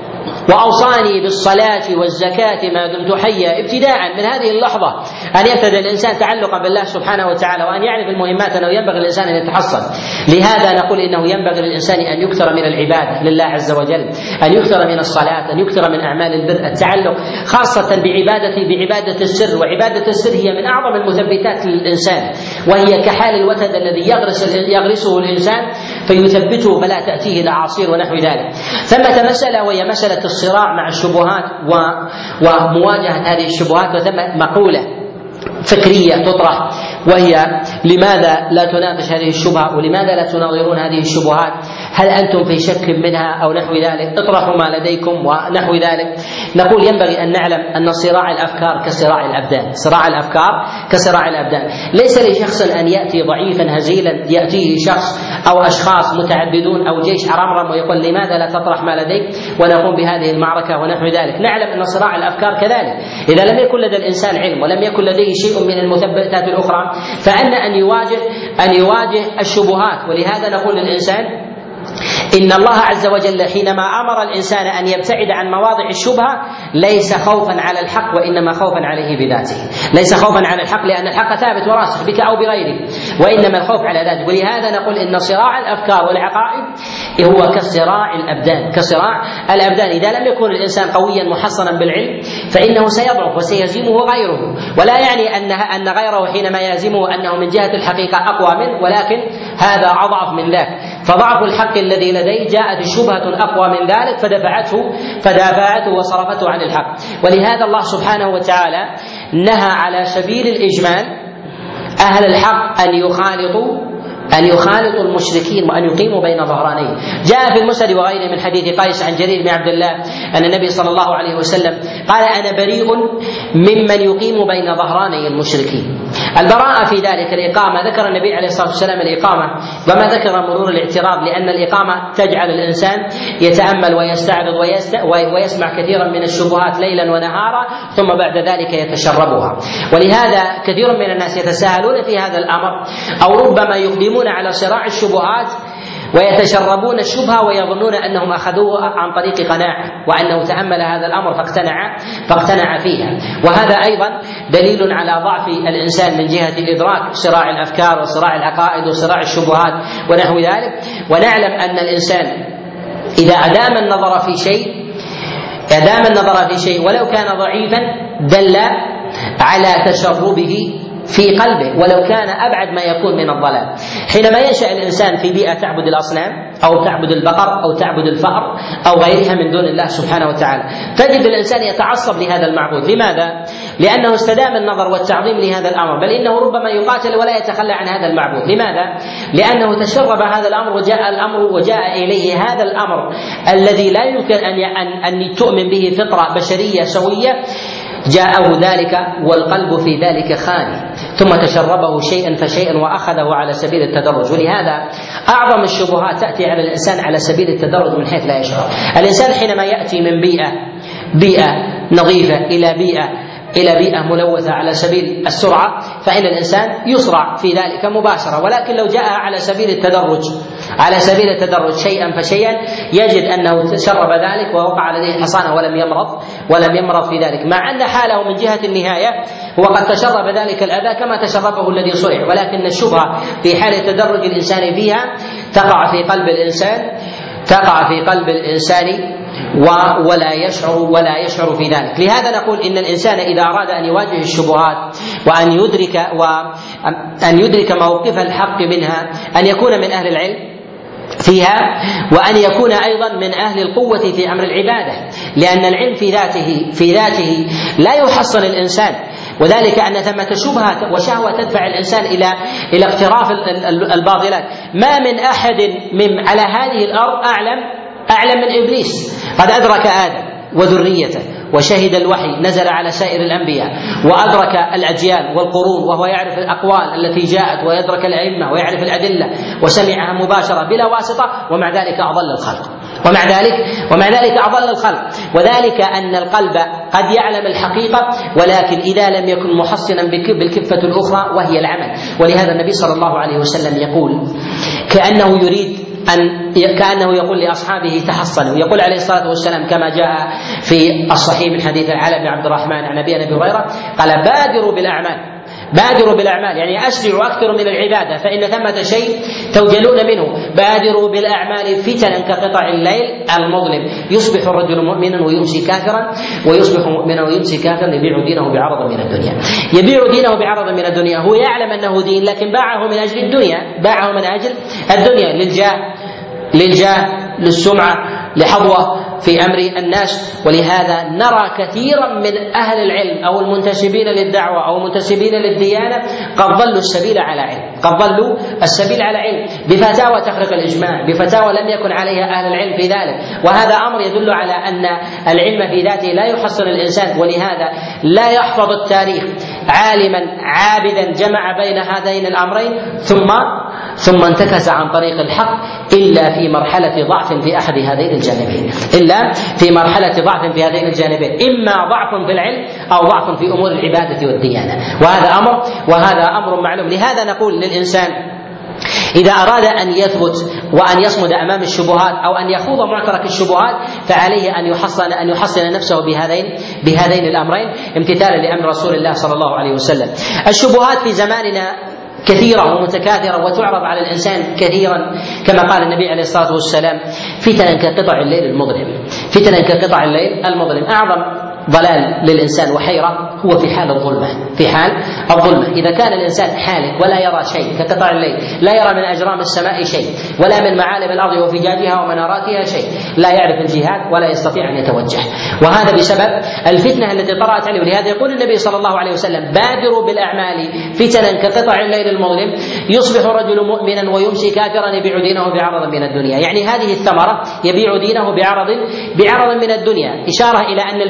وأوصاني بالصلاة والزكاة ما دمت حيا، ابتداء من هذه اللحظة أن يبتدأ الإنسان تعلقا بالله سبحانه وتعالى وأن يعرف المهمات أنه ينبغي الإنسان أن يتحصن. لهذا نقول إنه ينبغي للإنسان أن يكثر من العبادة لله عز وجل، أن يكثر من الصلاة، أن يكثر من أعمال البر، التعلق خاصة بعبادة بعبادة السر. وعبادة السر هي من أعظم المثبتات للإنسان، وهي كحال الوتد الذي يغرس يغرسه الإنسان فيثبته فلا تأتيه الأعاصير ونحو ذلك. ثمة مسألة وهي مسألة الصراع مع الشبهات ومواجهة هذه الشبهات، وثم مقولة فكرية تطرح وهي لماذا لا تناقش هذه الشبهة ولماذا لا تناظرون هذه الشبهات؟ هل أنتم في شك منها أو نحو ذلك؟ اطرحوا ما لديكم ونحو ذلك. نقول ينبغي أن نعلم أن صراع الأفكار كصراع الأبدان، صراع الأفكار كصراع الأبدان. ليس لشخص أن يأتي ضعيفا هزيلا يأتيه شخص أو أشخاص متعددون أو جيش عرمرم ويقول لماذا لا تطرح ما لديك ونقوم بهذه المعركة ونحو ذلك. نعلم أن صراع الأفكار كذلك إذا لم يكن لدى الإنسان علم ولم يكن لديه شيء من المثبتات الأخرى فأن أن يواجه أن يواجه الشبهات. ولهذا نقول للإنسان إن الله عز وجل حينما أمر الإنسان أن يبتعد عن مواضع الشبهة ليس خوفا على الحق وإنما خوفا عليه بذاته، ليس خوفا على الحق لأن الحق ثابت وراسخ بك أو بغيرك، وإنما الخوف على ذاته. ولهذا نقول إن صراع الأفكار والعقائد هو كصراع الأبدان، كصراع الأبدان. إذا لم يكن الإنسان قويا محصنا بالعلم فإنه سيضعف وسيهزمه غيره، ولا يعني أن أن غيره حينما يهزمه أنه من جهة الحقيقة أقوى منه، ولكن هذا أضعف من ذاك. فضعف الحق الذي لديه جاءت شبهة أقوى من ذلك فدفعته فدافعته وصرفته عن الحق. ولهذا الله سبحانه وتعالى نهى على سبيل الإجمال أهل الحق أن يخالطوا أن يخالطوا المشركين وأن يقيموا بين ظهرانين. جاء في المسند وغيره من حديث قيس عن جرير بن عبد الله أن النبي صلى الله عليه وسلم قال أنا بريء ممن يقيم بين ظهراني المشركين. البراءة في ذلك الإقامة، ذكر النبي عليه الصلاة والسلام الإقامة وما ذكر مرور الاعتراض، لأن الإقامة تجعل الإنسان يتأمل ويستعرض ويسمع كثيرا من الشبهات ليلا ونهارا ثم بعد ذلك يتشربها. ولهذا كثير من الناس يتساهلون في هذا الأمر، أو ربما يقدمون على صراع الشبهات ويتشربون الشبهة ويظنون أنهم أخذوه عن طريق قناعة، وأنه تأمل هذا الأمر فاقتنع فاقتنع فيها. وهذا أيضا دليل على ضعف الإنسان من جهة الإدراك صراع الأفكار وصراع العقائد وصراع الشبهات ونحو ذلك. ونعلم أن الإنسان إذا أدام النظر في شيء أدام النظر في شيء ولو كان ضعيفا دل على تشربه في قلبه ولو كان أبعد ما يكون من الضلال. حينما ينشأ الإنسان في بيئة تعبد الأصنام أو تعبد البقر أو تعبد الفأر أو غيرها من دون الله سبحانه وتعالى، تجد الإنسان يتعصب لهذا المعبود. لماذا؟ لأنه استدام النظر والتعظيم لهذا الأمر، بل إنه ربما يقاتل ولا يتخلى عن هذا المعبود. لماذا؟ لأنه تشرب هذا الأمر وجاء الأمر وجاء إليه هذا الأمر الذي لا يمكن أن أن تؤمن به فطرة بشرية سوية، جاءه ذلك والقلب في ذلك خالي، ثم تشربه شيئا فشيئا وأخذه على سبيل التدرج. ولهذا أعظم الشبهات تأتي على الإنسان على سبيل التدرج من حيث لا يشعر. الإنسان حينما يأتي من بيئة بيئة نظيفة إلى بيئة إلى بيئة ملوثة على سبيل السرعة، فإن الإنسان يسرع في ذلك مباشرة. ولكن لو جاء على سبيل التدرج على سبيل التدرج شيئا فشيئا يجد أنه تشرب ذلك ووقع لديه حصانة ولم يمرض ولم يمرض في ذلك، مع أن حاله من جهة النهاية هو قد تشرب ذلك الأذى كما تشربه الذي صرع. ولكن الشبهة في حال التدرج الإنسان فيها تقع في قلب الإنسان تقع في قلب الإنسان ولا يشعر ولا يشعر في ذلك. لهذا نقول إن الإنسان إذا أراد أن يواجه الشبهات وأن يدرك وأن يدرك موقف الحق منها أن يكون من أهل العلم فيها، وأن يكون أيضا من أهل القوة في أمر العبادة، لأن العلم في ذاته في ذاته لا يحصن الإنسان، وذلك أن ثمة شبهة وشهوة تدفع الإنسان إلى إلى اقتراف الباطلات. ما من أحد من على هذه الأرض أعلم أعلم من إبليس، قد أدرك آدم وذريته وشهد الوحي نزل على سائر الأنبياء وأدرك الأجيال والقرون، وهو يعرف الأقوال التي جاءت ويدرك الأئمة ويعرف الأدلة وسمعها مباشرة بلا واسطة، ومع ذلك أضل الخلق ومع ذلك ومع ذلك أضل الخلق. وذلك أن القلب قد يعلم الحقيقة، ولكن إذا لم يكن محصنا بالكفة الأخرى وهي العمل. ولهذا النبي صلى الله عليه وسلم يقول كأنه يريد أن كأنه يقول لأصحابه تحصنوا، يقول عليه الصلاة والسلام كما جاء في الصحيح من حديث العلاء بن عبد الرحمن عن أبي أبي هريرة قال بادروا بالأعمال بادروا بالأعمال، يعني أسرعوا أكثر من العبادة فإن ثمة شيء توجلون منه. بادروا بالأعمال فتنا كقطع الليل المظلم، يصبح الرجل مؤمنا ويمسي كافرا ويصبح مؤمنا ويمسي كافرا يبيع دينه بعرض من الدنيا يبيع دينه بعرض من الدنيا هو يعلم أنه دين لكن باعه من أجل الدنيا باعه من أجل الدنيا للجاه للجاه للسمعة لحظوة في أمر الناس. ولهذا نرى كثيرا من أهل العلم أو المنتسبين للدعوة أو المنتسبين للديانة قد ضلوا السبيل على علم قد ضلوا السبيل على علم بفتاوى تخرق الإجماع، بفتاوى لم يكن عليها أهل العلم في ذلك. وهذا أمر يدل على أن العلم في ذاته لا يحصن الإنسان، ولهذا لا يحفظ التاريخ عالما عابدا جمع بين هذين الأمرين ثم ثم انتكس عن طريق الحق إلا في مرحلة ضعف في أحد هذين الجانبين إلا في مرحلة ضعف في هذين الجانبين إما ضعف في العلم أو ضعف في أمور العبادة والديانة، وهذا أمر وهذا أمر معلوم. لهذا نقول للإنسان إذا أراد أن يثبت وأن يصمد أمام الشبهات أو أن يخوض معترك الشبهات فعليه أن يحصن أن يحصن نفسه بهذين بهذين الأمرين امتثالا لأمر رسول الله صلى الله عليه وسلم. الشبهات في زماننا كثيرة ومتكاثرة وتعرض على الإنسان كثيرا كما قال النبي عليه الصلاة والسلام فتنا كقطع الليل المظلم فتنا كقطع الليل المظلم. أعظم ضلال للإنسان وحيرة هو في حال الظلمة في حال الظلمة إذا كان الإنسان حالك ولا يرى شيء كقطع الليل، لا يرى من أجرام السماء شيء ولا من معالم الأرض وفجاجها ومناراتها شيء، لا يعرف الجهات ولا يستطيع أن يتوجه، وهذا بسبب الفتنة التي طرأت عليه. ولهذا يقول النبي صلى الله عليه وسلم بادروا بالأعمال فتنا كقطع الليل المظلم يصبح الرجل مؤمنا ويمسي كافرا يبيع دينه بعرض من الدنيا. يعني هذه الثمرة يبيع دينه بعرض بعرض من الدنيا، إشارة إلى أن الفتنة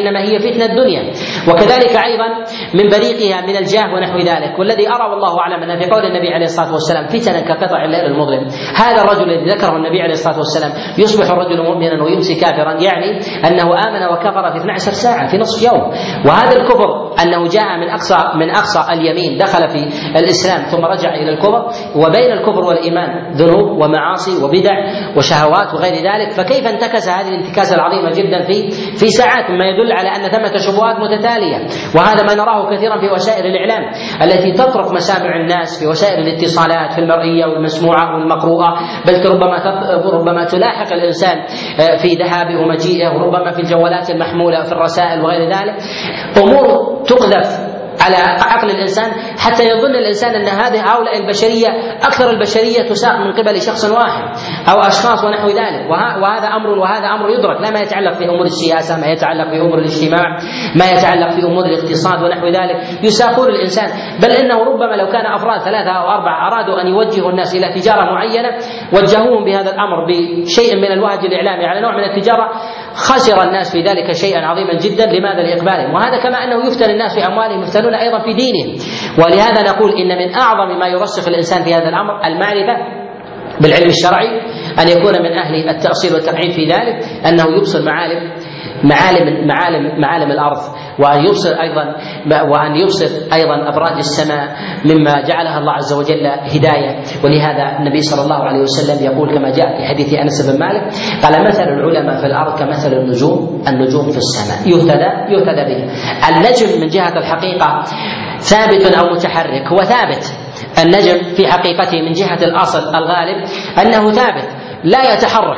إنما هي فتنة الدنيا. وكذلك أيضا من بريقها من الجاه ونحو ذلك. والذي أرى والله أعلم أن في قول النبي عليه الصلاة والسلام فتنا كقطع الليل المظلم، هذا الرجل الذي ذكره النبي عليه الصلاة والسلام يصبح الرجل مؤمنا ويمسي كافرا، يعني أنه آمن وكفر في اثنتي عشرة ساعة في نصف يوم. وهذا الكفر أنه جاء من أقصى من أقصى اليمين، دخل في الإسلام ثم رجع إلى الكفر، وبين الكفر والإيمان ذنوب ومعاصي وبدع وشهوات وغير ذلك. فكيف انتكس هذه الانتكاسة العظيمة جدا في في ساعات، ما يدل على أن ثمة شبهات متتالية. وهذا ما نراه كثيرا في وسائل الإعلام التي تطرق مسامع الناس في وسائل الاتصالات، في المرئية والمسموعة والمقروءة، بل ربما ربما تلاحق الإنسان في ذهابه ومجيئه، وربما في الجوالات المحمولة في الرسائل وغير ذلك، أمور تقذف على عقل الإنسان حتى يظن الإنسان أن هذه هؤلاء البشرية أكثر البشرية تساق من قبل شخص واحد أو أشخاص ونحو ذلك. وهذا أمر وهذا أمر يدرك، لا ما يتعلق في أمور السياسة، ما يتعلق في أمور الاجتماع، ما يتعلق في أمور الاقتصاد ونحو ذلك، يساقون الإنسان. بل إنه ربما لو كان أفراد ثلاثة أو أربعة أرادوا أن يوجهوا الناس إلى تجارة معينة وجهوهم بهذا الأمر بشيء من الوهج الإعلامي على نوع من التجارة، خسر الناس في ذلك شيئا عظيما جدا. لماذا؟ لإقبالهم. وهذا كما أنه يفتن الناس في أموالهم يفتنون أيضا في دينهم. ولهذا نقول إن من أعظم ما يرسخ الإنسان في هذا الأمر المعرفة بالعلم الشرعي، أن يكون من أهل التأصيل والتقعيد في ذلك، أنه يبصر معالم معالم معالم معالم الأرض، وأن يبصر أيضا وأن يبصر أيضا أبراج السماء مما جعلها الله عز وجل هداية. ولهذا النبي صلى الله عليه وسلم يقول كما جاء في حديث أنس بن مالك قال: مثل العلماء في الأرض كمثل النجوم النجوم في السماء يهتدى يهتدى به. النجم من جهة الحقيقة ثابت أو متحرك، هو ثابت. النجم في حقيقته من جهة الأصل الغالب أنه ثابت لا يتحرك.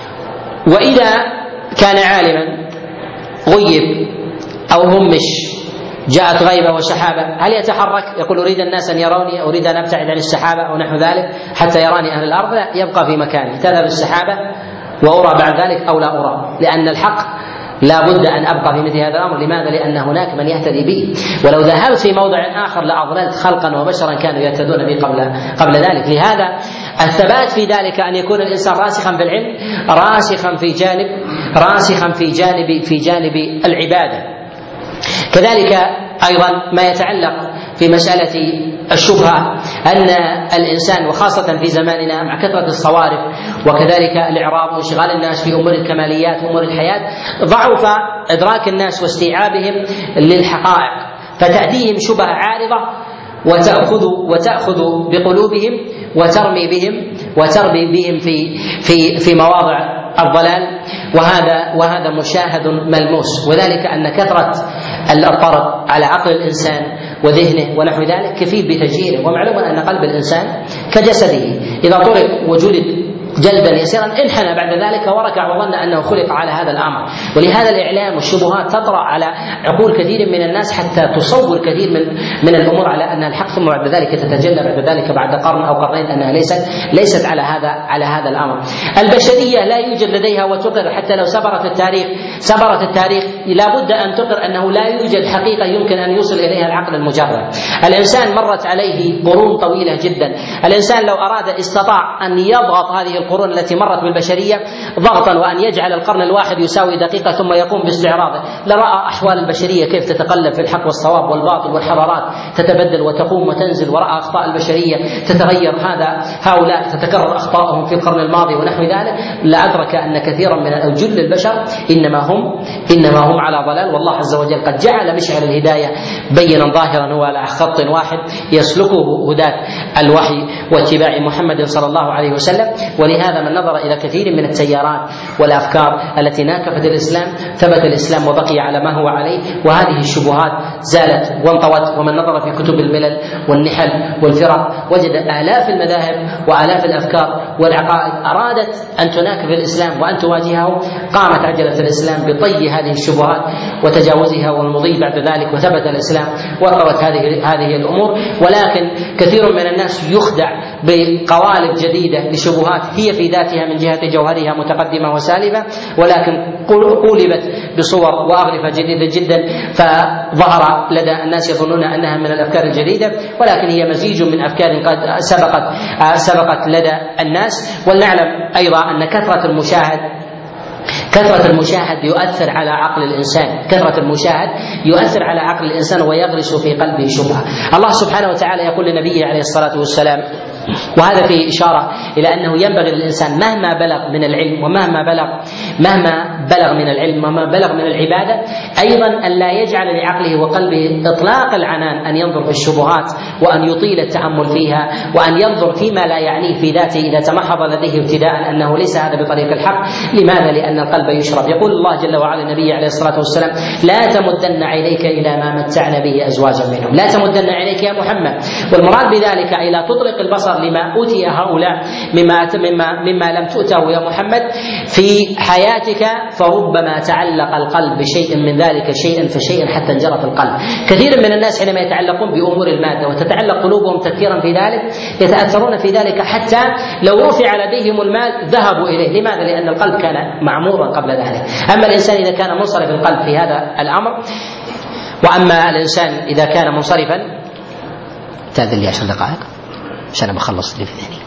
وإذا كان عالما غيب أو همش، جاءت غيبة وسحابة، هل يتحرك؟ يقول أريد الناس أن يروني، أريد أن أبتعد عن السحابة أو نحو ذلك حتى يراني أهل الأرض؟ لا، يبقى في مكانه. تذهب السحابة وأرى بعد ذلك أو لا أرى، لأن الحق لا بد أن أبقى في مثل هذا الأمر. لماذا؟ لأن هناك من يهتدي به، ولو ذهبت في موضع آخر لأضللت خلقا وبشرا كانوا يهتدون به قبل قبل ذلك. لهذا الثبات في ذلك أن يكون الإنسان راسخا في العلم، راسخا في جانب راسخا في جانب في جانب العبادة. كذلك أيضا ما يتعلق في مسألة الشبهة، أن الإنسان وخاصة في زماننا مع كثرة الصوارف وكذلك الإعراض وانشغال الناس في أمور الكماليات وأمور الحياة، ضعف إدراك الناس واستيعابهم للحقائق، فتأتيهم شبهة عارضة وتأخذ وتأخذ بقلوبهم وترمي بهم وترمي بهم في في في مواضع الضلال. وهذا وهذا مشاهد ملموس. وذلك أن كثرة الطرد على عقل الإنسان وذهنه ونحو ذلك كفيل بتجهيله. ومعلوم أن قلب الإنسان كجسده، إذا طرد وجلد جلدا يسيرا انحنى بعد ذلك وركع وظن أنه خلق على هذا الأمر. ولهذا الإعلام والشبهات تطرأ على عقول كثير من الناس حتى تصور كثير من من الأمور على أنها الحق، ثم بعد ذلك تتجلى بعد ذلك بعد قرن أو قرنين أنها ليست ليست على هذا على هذا الأمر. البشرية لا يوجد لديها وتقر، حتى لو سبرت التاريخ سبرت التاريخ لا بد أن تقر أنه لا يوجد حقيقة يمكن أن يوصل إليها العقل المجرد. الإنسان مرت عليه قرون طويلة جدا. الإنسان لو أراد استطاع أن يضغط هذه القرون التي مرت بالبشرية ضغطا، وأن يجعل القرن الواحد يساوي دقيقة ثم يقوم باستعراضه، لرأى أحوال البشرية كيف تتقلب في الحق والصواب والباطل، والحضارات تتبدل وتقوم وتنزل، ورأى أخطاء البشرية تتغير، هذا هؤلاء تتكرر أخطاءهم في القرن الماضي ونحو ذلك، لأدرك أن كثيرا من أو جل البشر إنما هم إنما هم على ضلال. والله عز وجل قد جعل مشعل الهداية بينا ظاهرا هو على خط واحد يسلكه هداة الوحي واتباع محمد صلى الله عليه وسلم. ولهذا من نظر إلى كثير من التيارات والأفكار التي ناكفت الإسلام ثبت الإسلام وبقي على ما هو عليه، وهذه الشبهات زالت وانطوت. ومن نظر في كتب الملل والنحل والفرق وجد آلاف المذاهب وآلاف الأفكار والعقائد أرادت أن تناكف الإسلام وأن تواجهه. قامت عجلة الإسلام بطي هذه الشبهات وتجاوزها والمضي بعد ذلك، وثبت الإسلام وانطوت هذه هذه الأمور. ولكن كثير من الناس يخدع بقوالب جديدة لشبهات هي في ذاتها من جهة جوهرها متقدمة وسالبة، ولكن قولبت بصور وأغرفة جديدة جدا، فظهر لدى الناس يظنون أنها من الأفكار الجديدة، ولكن هي مزيج من أفكار قد سبقت سبقت لدى الناس. ولنعلم أيضا أن كثرة المشاهد كثرة المشاهد يؤثر على عقل الإنسان، كثرة المشاهد يؤثر على عقل الإنسان ويغرس في قلبه شبهة. الله سبحانه وتعالى يقول لنبيه عليه الصلاة والسلام، وهذا فيه إشارة إلى أنه ينبغي للإنسان مهما بلغ من العلم ومهما بلغ مهما بلغ من العلم وما بلغ من العبادة، أيضا أن لا يجعل لعقله وقلبه إطلاق العنان أن ينظر في الشبهات وأن يطيل التأمل فيها وأن ينظر فيما لا يعنيه في ذاته إذا تمحض لديه ابتداء أنه ليس هذا بطريق الحق. لماذا؟ لأن القلب يشرب. يقول الله جل وعلا النبي عليه الصلاة والسلام: لا تمدن عينيك إلى ما متعنا به أزواجا منهم. لا تمدن عينيك يا محمد، والمراد بذلك أي لا تطلق البصر لما أوتي هؤلاء مما مما مما لم تؤته يا محمد في حياتك، فربما تعلق القلب بشيء من ذلك شيئا فشيئا حتى انجرف القلب. كثير من الناس حينما يتعلقون بأمور المادة وتتعلق قلوبهم تفكيرا في ذلك يتأثرون في ذلك حتى لو رفع لديهم المال ذهبوا إليه. لماذا؟ لأن القلب كان معمورا قبل ذلك. أما الإنسان إذا كان منصرف القلب في هذا الأمر، وأما الإنسان إذا كان منصرفا، تأذن لي عشر دقائق عشان أنا بخلص اللي في ذهني.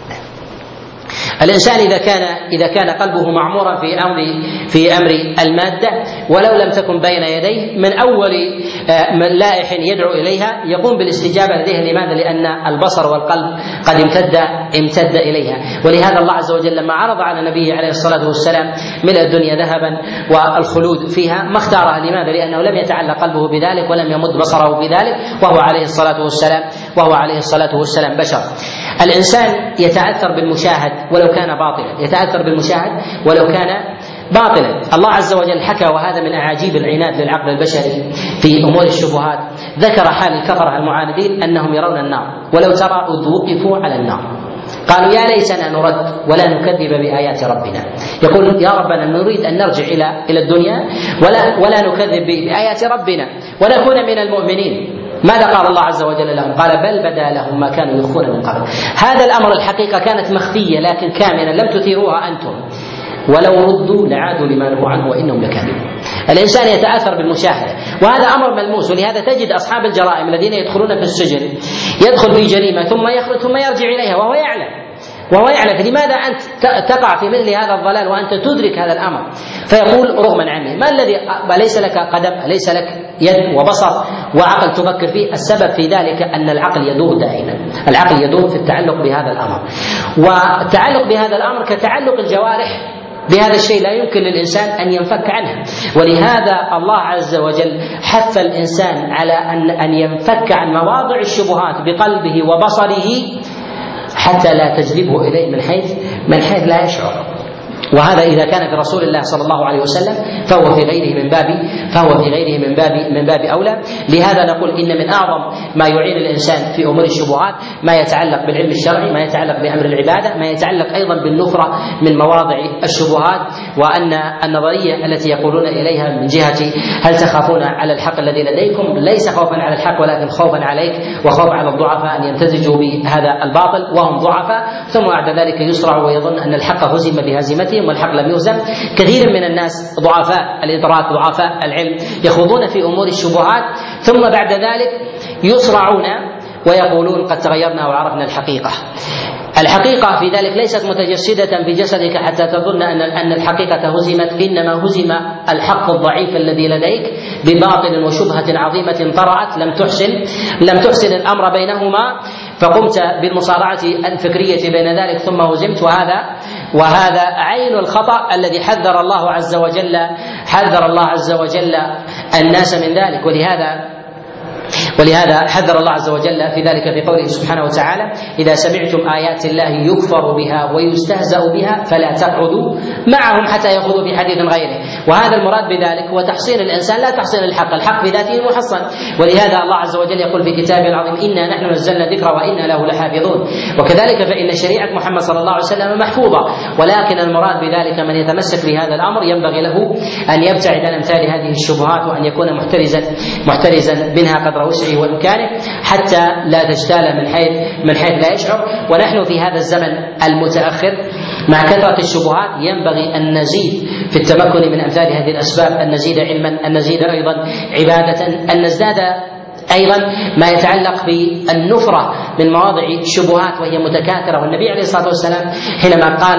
الإنسان إذا كان إذا كان قلبه معمورا في أمر في أمر المادة ولو لم تكن بين يديه، من أول من لائح يدعو إليها يقوم بالاستجابة لديها. لماذا؟ لأن البصر والقلب قد امتد امتد إليها. ولهذا الله عز وجل لما عرض على نبيه عليه الصلاة والسلام ملء الدنيا ذهبا والخلود فيها ما اختارها. لماذا؟ لأنه لم يتعلق قلبه بذلك ولم يمد بصره بذلك، وهو عليه الصلاة والسلام وهو عليه الصلاة والسلام بشر. الإنسان يتأثر بالمشاهد ولو كان باطلا، يتأثر بالمشاهد ولو كان باطلا. الله عز وجل حكى، وهذا من أعاجيب العناد للعقل البشري في أمور الشبهات، ذكر حال الكفرة المعاندين أنهم يرون النار ولو ترى إذ وقفوا على النار قالوا يا ليتنا نرد ولا نكذب بآيات ربنا. يقول يا ربنا نريد أن نرجع إلى إلى الدنيا ولا ولا نكذب بآيات ربنا ونكون من المؤمنين. ماذا قال الله عز وجل لهم؟ قال بل بدا لهم ما كانوا يخفون من قبل. هذا الأمر الحقيقة كانت مخفية لكن كامنة لم تثيروها أنتم، ولو ردوا لعادوا لما نهوا عنه وإنهم لكاذبون. الإنسان يتأثر بالمشاهدة وهذا أمر ملموس. ولهذا تجد أصحاب الجرائم الذين يدخلون في السجن يدخل في جريمة ثم يخرج ثم يرجع إليها وهو يعلم وهو يعلم. فلماذا أنت تقع في مثل هذا الضلال وأنت تدرك هذا الأمر؟ فيقول رغما عني ما الذي أليس لك قدم، أليس لك يد وبصر وعقل تفكر فيه؟ السبب في ذلك أن العقل يدور دائما، العقل يدور في التعلق بهذا الأمر، والتعلق بهذا الأمر كتعلق الجوارح بهذا الشيء لا يمكن للإنسان أن ينفك عنه. ولهذا الله عز وجل حث الإنسان على أن أن ينفك عن مواضع الشبهات بقلبه وبصره حتى لا تجذبه إليه من حيث من حيث لا يشعر. وهذا إذا كان في رسول الله صلى الله عليه وسلم فهو في غيره من باب فهو في غيره من باب من باب أولى. لهذا نقول إن من أعظم ما يعين الإنسان في أمور الشبهات ما يتعلق بالعلم الشرعي، ما يتعلق بأمر العبادة، ما يتعلق أيضا بالنفرة من مواضع الشبهات. وأن النظرية التي يقولون إليها من جهة هل تخافون على الحق الذي لديكم، ليس خوفا على الحق ولكن خوفا عليك وخوف على الضعفاء أن يمتزجوا بهذا الباطل وهم ضعفاء، ثم بعد ذلك يسرع ويظن أن الحق هزم بهزيمته والحق لم يهزم. كثير من الناس ضعفاء الإدراك ضعفاء العلم يخوضون في أمور الشبهات ثم بعد ذلك يسرعون ويقولون قد تغيرنا وعرفنا الحقيقة. الحقيقة في ذلك ليست متجسدة في جسدك حتى تظن أن أن الحقيقة هزمت، إنما هزم الحق الضعيف الذي لديك بباطل وشبهة عظيمة طرأت لم تحسن لم تحسن الأمر بينهما فقمت بالمصارعة الفكرية بين ذلك ثم هزمت. وهذا وهذا عين الخطأ الذي حذر الله عز وجل حذر الله عز وجل الناس من ذلك. ولهذا ولهذا حذر الله عز وجل في ذلك في قوله سبحانه وتعالى إذا سمعتم آيات الله يكفر بها ويستهزأ بها فلا تقعدوا معهم حتى يخوضوا في حديث غيره. وهذا المراد بذلك هو تحصين الإنسان لا تحصين الحق، الحق بذاته محصن. ولهذا الله عز وجل يقول في كتابه العظيم إنا نحن نزلنا الذكر وإنا له لحافظون. وكذلك فإن شريعة محمد صلى الله عليه وسلم محفوظة، ولكن المراد بذلك من يتمسك بهذا الأمر ينبغي له أن يبتعد عن أمثال هذه الشبهات وأن يكون محترزا محترزا منها قدر وسعه وإمكانه حتى لا تجتال من حيث من حيث لا يشعر. ونحن في هذا الزمن المتأخر مع كثرة الشبهات ينبغي أن نزيد في التمكن من أمثال هذه الأسباب، أن نزيد علما، أن نزيد أيضا عبادة، أن نزداد أيضا ما يتعلق بالنفرة من مواضع الشبهات وهي متكاثرة. والنبي عليه الصلاة والسلام حينما قال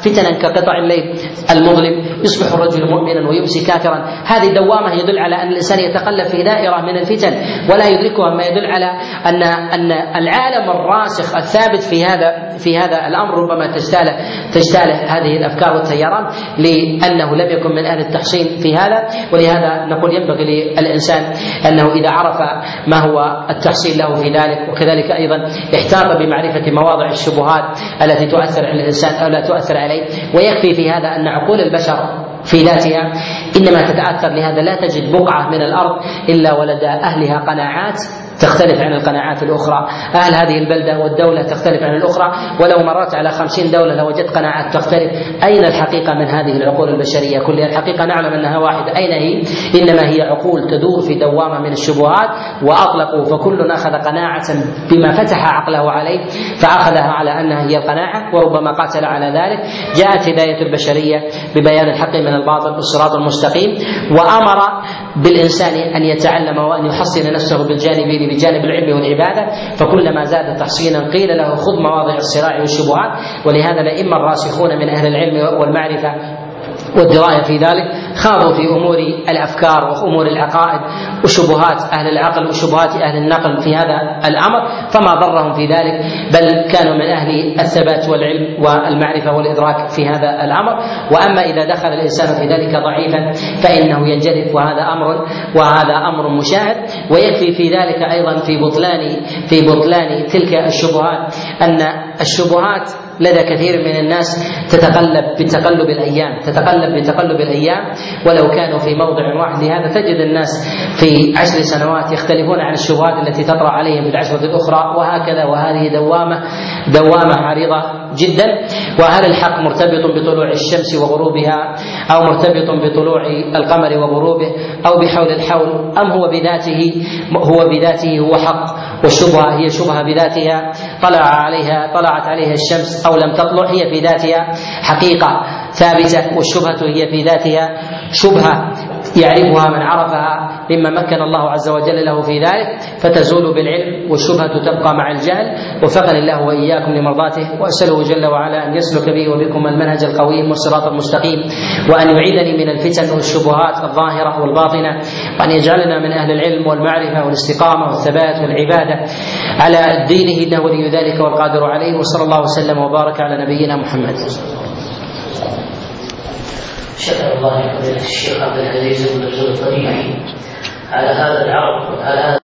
فتنا كقطع الليل المظلم، يصبح الرجل مؤمنا ويمسي كافرا. هذه دوامة يدل على أن الإنسان يتقلب في دائرة من الفتن ولا يدركها، ما يدل على أن أن العالم الراسخ الثابت في هذا في هذا الأمر ربما تجتاله تجتاله هذه الأفكار والتيارات، لأنه لم يكن من أهل التحصين في هذا. ولهذا نقول ينبغي للإنسان أنه إذا عرف ما هو التحصين له في ذلك، وكذلك أيضا احتاط بمعرفة مواضع الشبهات التي تؤثر على الإنسان أو لا تؤثر عليه. ويكفي في هذا أن عقول البشر في ذاتها إنما تتأثر، لهذا لا تجد بقعة من الأرض إلا ولدى أهلها قناعات تختلف عن القناعات الأخرى. أهل هذه البلدة والدولة تختلف عن الأخرى، ولو مرت على خمسين دولة لوجدت قناعات تختلف. أين الحقيقة من هذه العقول البشرية كلها؟ الحقيقة نعلم أنها واحدة. أين هي؟ إنما هي عقول تدور في دوامة من الشبهات، وأطلقوا فكل أخذ قناعة بما فتح عقله عليه فأخذها على أنها هي القناعة، وربما قاتل على ذلك. جاءت هداية البشرية ببيان الحق من الباطل والصراط المستقيم، وأمر بالإنسان أن يتعلم وأن يحصن نفسه بالجانبين، بجانب العلم والعبادة، فكلما زاد تحصينا قيل له خذ مواضع الصراع والشبهات. ولهذا الأئمة الراسخون من أهل العلم والمعرفة والدراية في ذلك خاضوا في أمور الأفكار وأمور العقائد وشبهات أهل العقل وشبهات أهل النقل في هذا الأمر، فما ضرهم في ذلك، بل كانوا من أهل الثبات والعلم والمعرفة والإدراك في هذا الأمر. وأما إذا دخل الإنسان في ذلك ضعيفا فإنه ينجرف، وهذا أمر وهذا أمر مشاهد. ويكفي في ذلك أيضا في بطلان في بطلان تلك الشبهات أن الشبهات لدى كثير من الناس تتقلب بتقلب الأيام تتقلب بتقلب الأيام ولو كانوا في موضع واحد. لهذا تجد الناس في عشر سنوات يختلفون عن الشبهات التي تطرأ عليهم في العشرة الأخرى، وهكذا. وهذه دوامة دوامة عريضة جدا. وهل الحق مرتبط بطلوع الشمس وغروبها، أو مرتبط بطلوع القمر وغروبه، أو بحول الحول، أم هو بذاته هو بذاته هو حق، والشبهة هي شبهة بذاتها طلع عليها طلعت عليها الشمس أو لم تطلع، هي في ذاتها حقيقة ثابتة، والشبهة هي في ذاتها شبهة يعرفها من عرفها مما مكن الله عز وجل له في ذلك، فتزول بالعلم، والشبهة تبقى مع الجهل. وفقني الله وإياكم لمرضاته، وأسأله جل وعلا أن يسلك بي وبكم المنهج القويم والصراط المستقيم، وأن يعيذني من الفتن والشبهات الظاهرة والباطنة، وأن يجعلنا من أهل العلم والمعرفة والاستقامة والثبات والعبادة على دينه، إنه ولي ذلك والقادر عليه. وصلى الله وسلم وبارك على نبينا محمد. شكر الله لفضيلة الشيخ عبد العزيز بن عبد الطريقي على هذا العرض على هذا